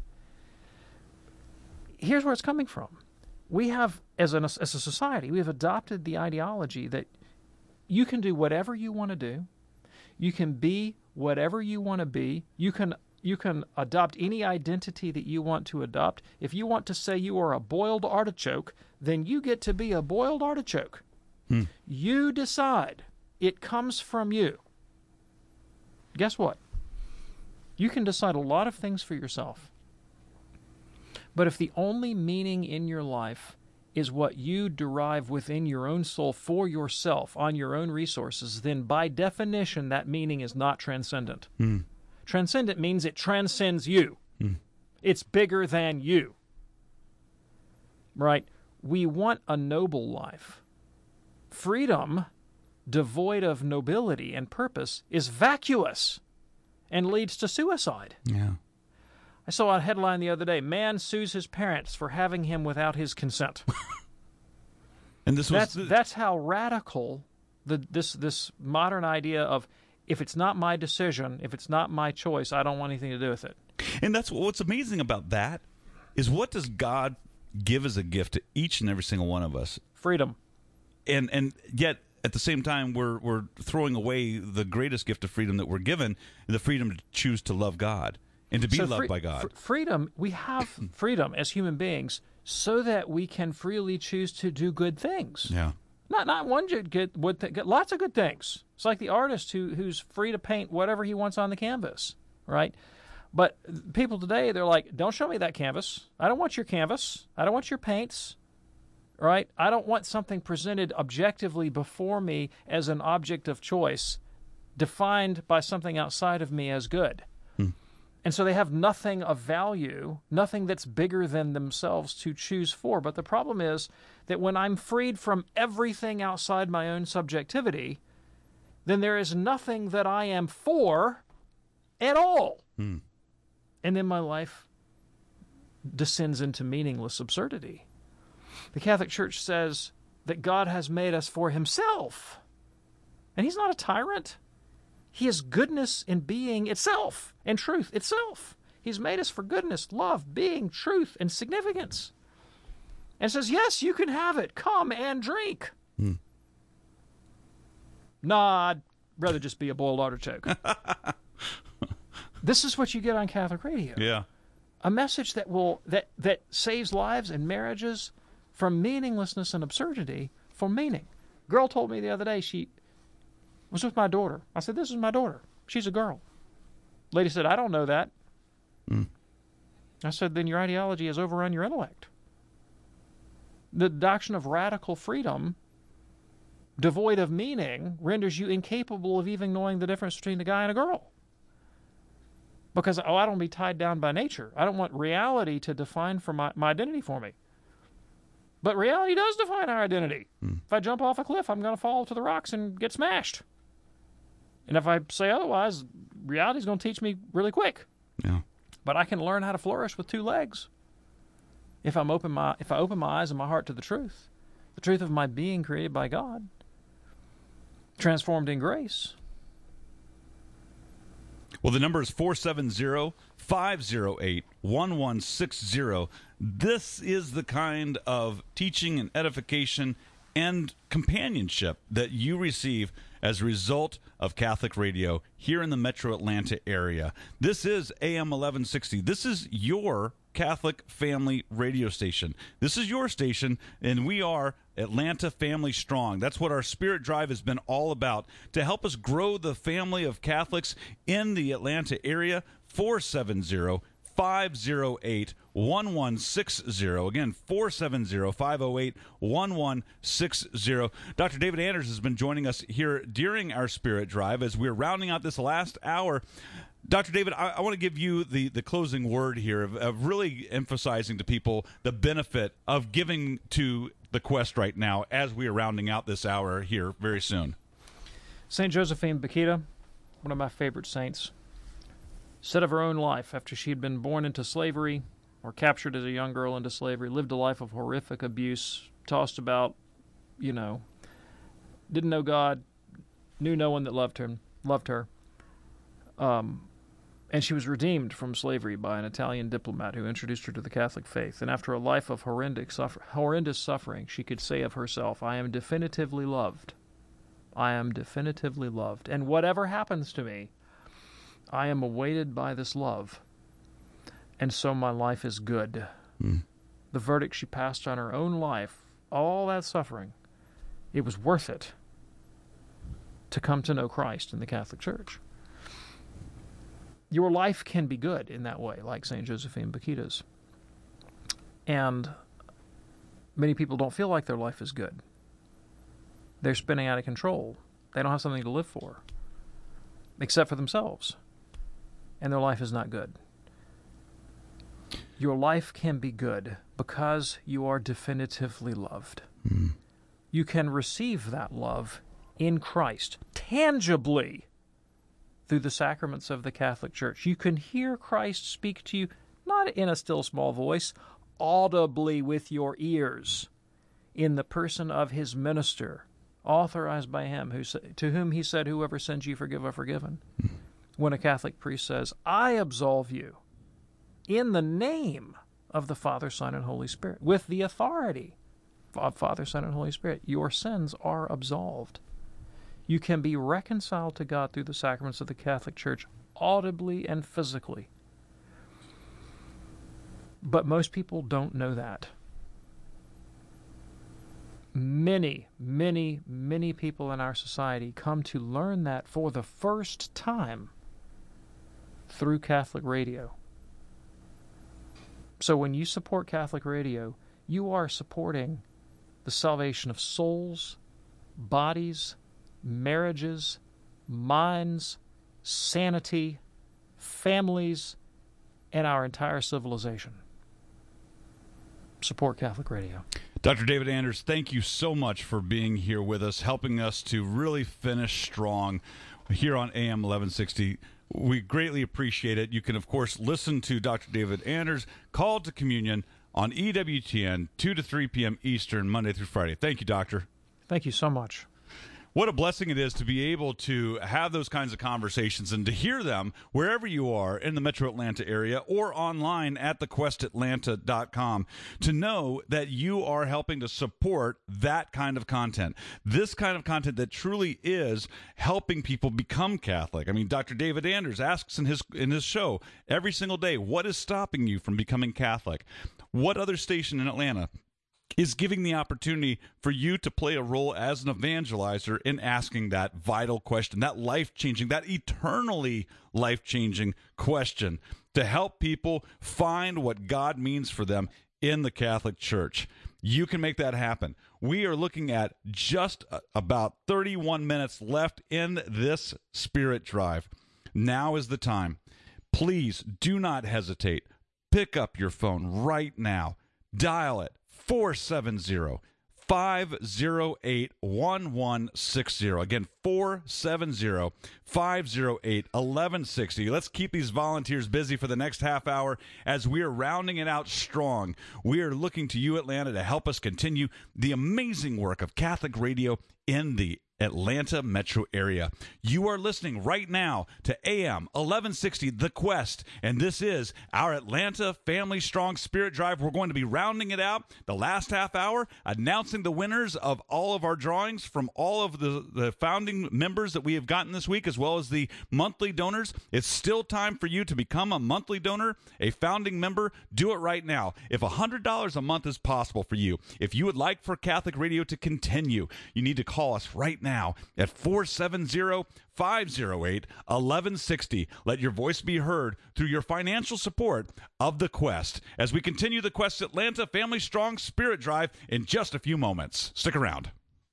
Here's where it's coming from. We have, as an as a society, we have adopted the ideology that you can do whatever you want to do, you can be whatever you want to be, you can. You can adopt any identity that you want to adopt. If you want to say you are a boiled artichoke, then you get to be a boiled artichoke. Hmm. You decide. It comes from you. Guess what? You can decide a lot of things for yourself. But if the only meaning in your life is what you derive within your own soul for yourself on your own resources, then by definition that meaning is not transcendent. Hmm. Transcendent means it transcends you. Mm. It's bigger than you. Right? We want a noble life. Freedom, devoid of nobility and purpose, is vacuous and leads to suicide. Yeah. I saw a headline the other day, man sues his parents for having him without his consent. And this was that's, the... that's how radical the, this, this modern idea of, if it's not my decision, if it's not my choice, I don't want anything to do with it. And that's what's amazing about that is, what does God give as a gift to each and every single one of us? Freedom. And and yet at the same time we're we're throwing away the greatest gift of freedom that we're given, the freedom to choose to love God and to be so loved free, by God. F- freedom, we have freedom as human beings so that we can freely choose to do good things. Yeah. Not not one good, good th- lots of good things. It's like the artist who who's free to paint whatever he wants on the canvas, right? But people today, they're like, don't show me that canvas. I don't want your canvas. I don't want your paints. right? I don't want something presented objectively before me as an object of choice, defined by something outside of me as good. Hmm. And so they have nothing of value, nothing that's bigger than themselves to choose for. But the problem is that when I'm freed from everything outside my own subjectivity, then there is nothing that I am for at all. Hmm. And then my life descends into meaningless absurdity. The Catholic Church says that God has made us for himself. And he's not a tyrant. He is goodness in being itself and truth itself. He's made us for goodness, love, being, truth, and significance. And says, yes, you can have it. Come and drink. Hmm. Nah, I'd rather just be a boiled artichoke. This is what you get on Catholic radio. Yeah. A message that will that, that saves lives and marriages from meaninglessness and absurdity for meaning. Girl told me the other day she was with my daughter. I said, this is my daughter. She's a girl. Lady said, I don't know that. Mm. I said, then your ideology has overrun your intellect. The doctrine of radical freedom, devoid of meaning, renders you incapable of even knowing the difference between a guy and a girl. Because, oh, I don't be tied down by nature. I don't want reality to define for my, my identity for me. But reality does define our identity. Hmm. If I jump off a cliff, I'm going to fall to the rocks and get smashed. And if I say otherwise, reality's going to teach me really quick. Yeah. But I can learn how to flourish with two legs. If I'm open my if I open my eyes and my heart to the truth, the truth of my being created by God, transformed in grace. Well, the number is four seven zero, five zero eight, one one six zero. This is the kind of teaching and edification and companionship that you receive as a result of Catholic radio here in the metro Atlanta area. This is A M eleven sixty. This is your Catholic family radio station. This is your station, and we are Atlanta Family Strong. That's what our Spirit Drive has been all about, to help us grow the family of Catholics in the Atlanta area. four seven zero, five zero eight, one one six zero. Again, four seven zero, five zero eight, one one six zero. Doctor David Anders has been joining us here during our Spirit Drive as we're rounding out this last hour. Doctor David, I, I want to give you the, the closing word here of, of really emphasizing to people the benefit of giving to the Quest right now as we are rounding out this hour here very soon. Saint Josephine Bakhita, one of my favorite saints, said of her own life after she had been born into slavery or captured as a young girl into slavery, lived a life of horrific abuse, tossed about, you know, didn't know God, knew no one that loved her, loved her. Um, and she was redeemed from slavery by an Italian diplomat who introduced her to the Catholic faith. And after a life of horrendous, suffer- horrendous suffering, she could say of herself, I am definitively loved. I am definitively loved. And whatever happens to me, I am awaited by this love. And so my life is good. Mm. The verdict she passed on her own life, all that suffering, it was worth it to come to know Christ in the Catholic Church. Your life can be good in that way, like Saint Josephine Bakhita's. And many people don't feel like their life is good. They're spinning out of control. They don't have something to live for, except for themselves. And their life is not good. Your life can be good because you are definitively loved. Mm. You can receive that love in Christ, tangibly, through the sacraments of the Catholic Church. You can hear Christ speak to you, not in a still small voice, audibly with your ears, in the person of his minister, authorized by him, who to whom he said, whoever sins you forgive are forgiven. Mm. When a Catholic priest says, I absolve you in the name of the Father, Son, and Holy Spirit, with the authority of Father, Son, and Holy Spirit, your sins are absolved. You can be reconciled to God through the sacraments of the Catholic Church, audibly and physically. But most people don't know that. Many, many, many people in our society come to learn that for the first time through Catholic radio. So when you support Catholic radio, you are supporting the salvation of souls, bodies, marriages, minds, sanity, families, and our entire civilization. Support Catholic Radio. Doctor David Anders, thank you so much for being here with us, helping us to really finish strong here on A M eleven sixty. We greatly appreciate it. You can, of course, listen to Doctor David Anders' Call to Communion on E W T N, two to three p.m. Eastern, Monday through Friday. Thank you, Doctor. Thank you so much. What a blessing it is to be able to have those kinds of conversations and to hear them wherever you are in the Metro Atlanta area or online at the quest atlanta dot com, to know that you are helping to support that kind of content, this kind of content that truly is helping people become Catholic. I mean, Doctor David Anders asks in his in his show every single day, what is stopping you from becoming Catholic? What other station in Atlanta is giving the opportunity for you to play a role as an evangelizer in asking that vital question, that life-changing, that eternally life-changing question, to help people find what God means for them in the Catholic Church. You can make that happen. We are looking at just about thirty-one minutes left in this Spirit Drive. Now is the time. Please do not hesitate. Pick up your phone right now. Dial it. four seven zero, five zero eight, one one six zero. Again, four seven zero, five zero eight, one one six zero. Let's keep these volunteers busy for the next half hour as we are rounding it out strong. We are looking to you, Atlanta, to help us continue the amazing work of Catholic radio in the Atlanta metro area. You are listening right now to A M eleven sixty The Quest, and this is our Atlanta Family Strong Spirit Drive. We're going to be rounding it out the last half hour, announcing the winners of all of our drawings from all of the, the founding members that we have gotten this week, as well as the monthly donors. It's still time for you to become a monthly donor, a founding member. Do it right now. If one hundred dollars a month is possible for you, if you would like for Catholic Radio to continue, you need to call us right now. Now at four seven zero, five zero eight, one one six zero. Let your voice be heard through your financial support of The Quest as we continue the Quest Atlanta Family Strong Spirit Drive in just a few moments. Stick around.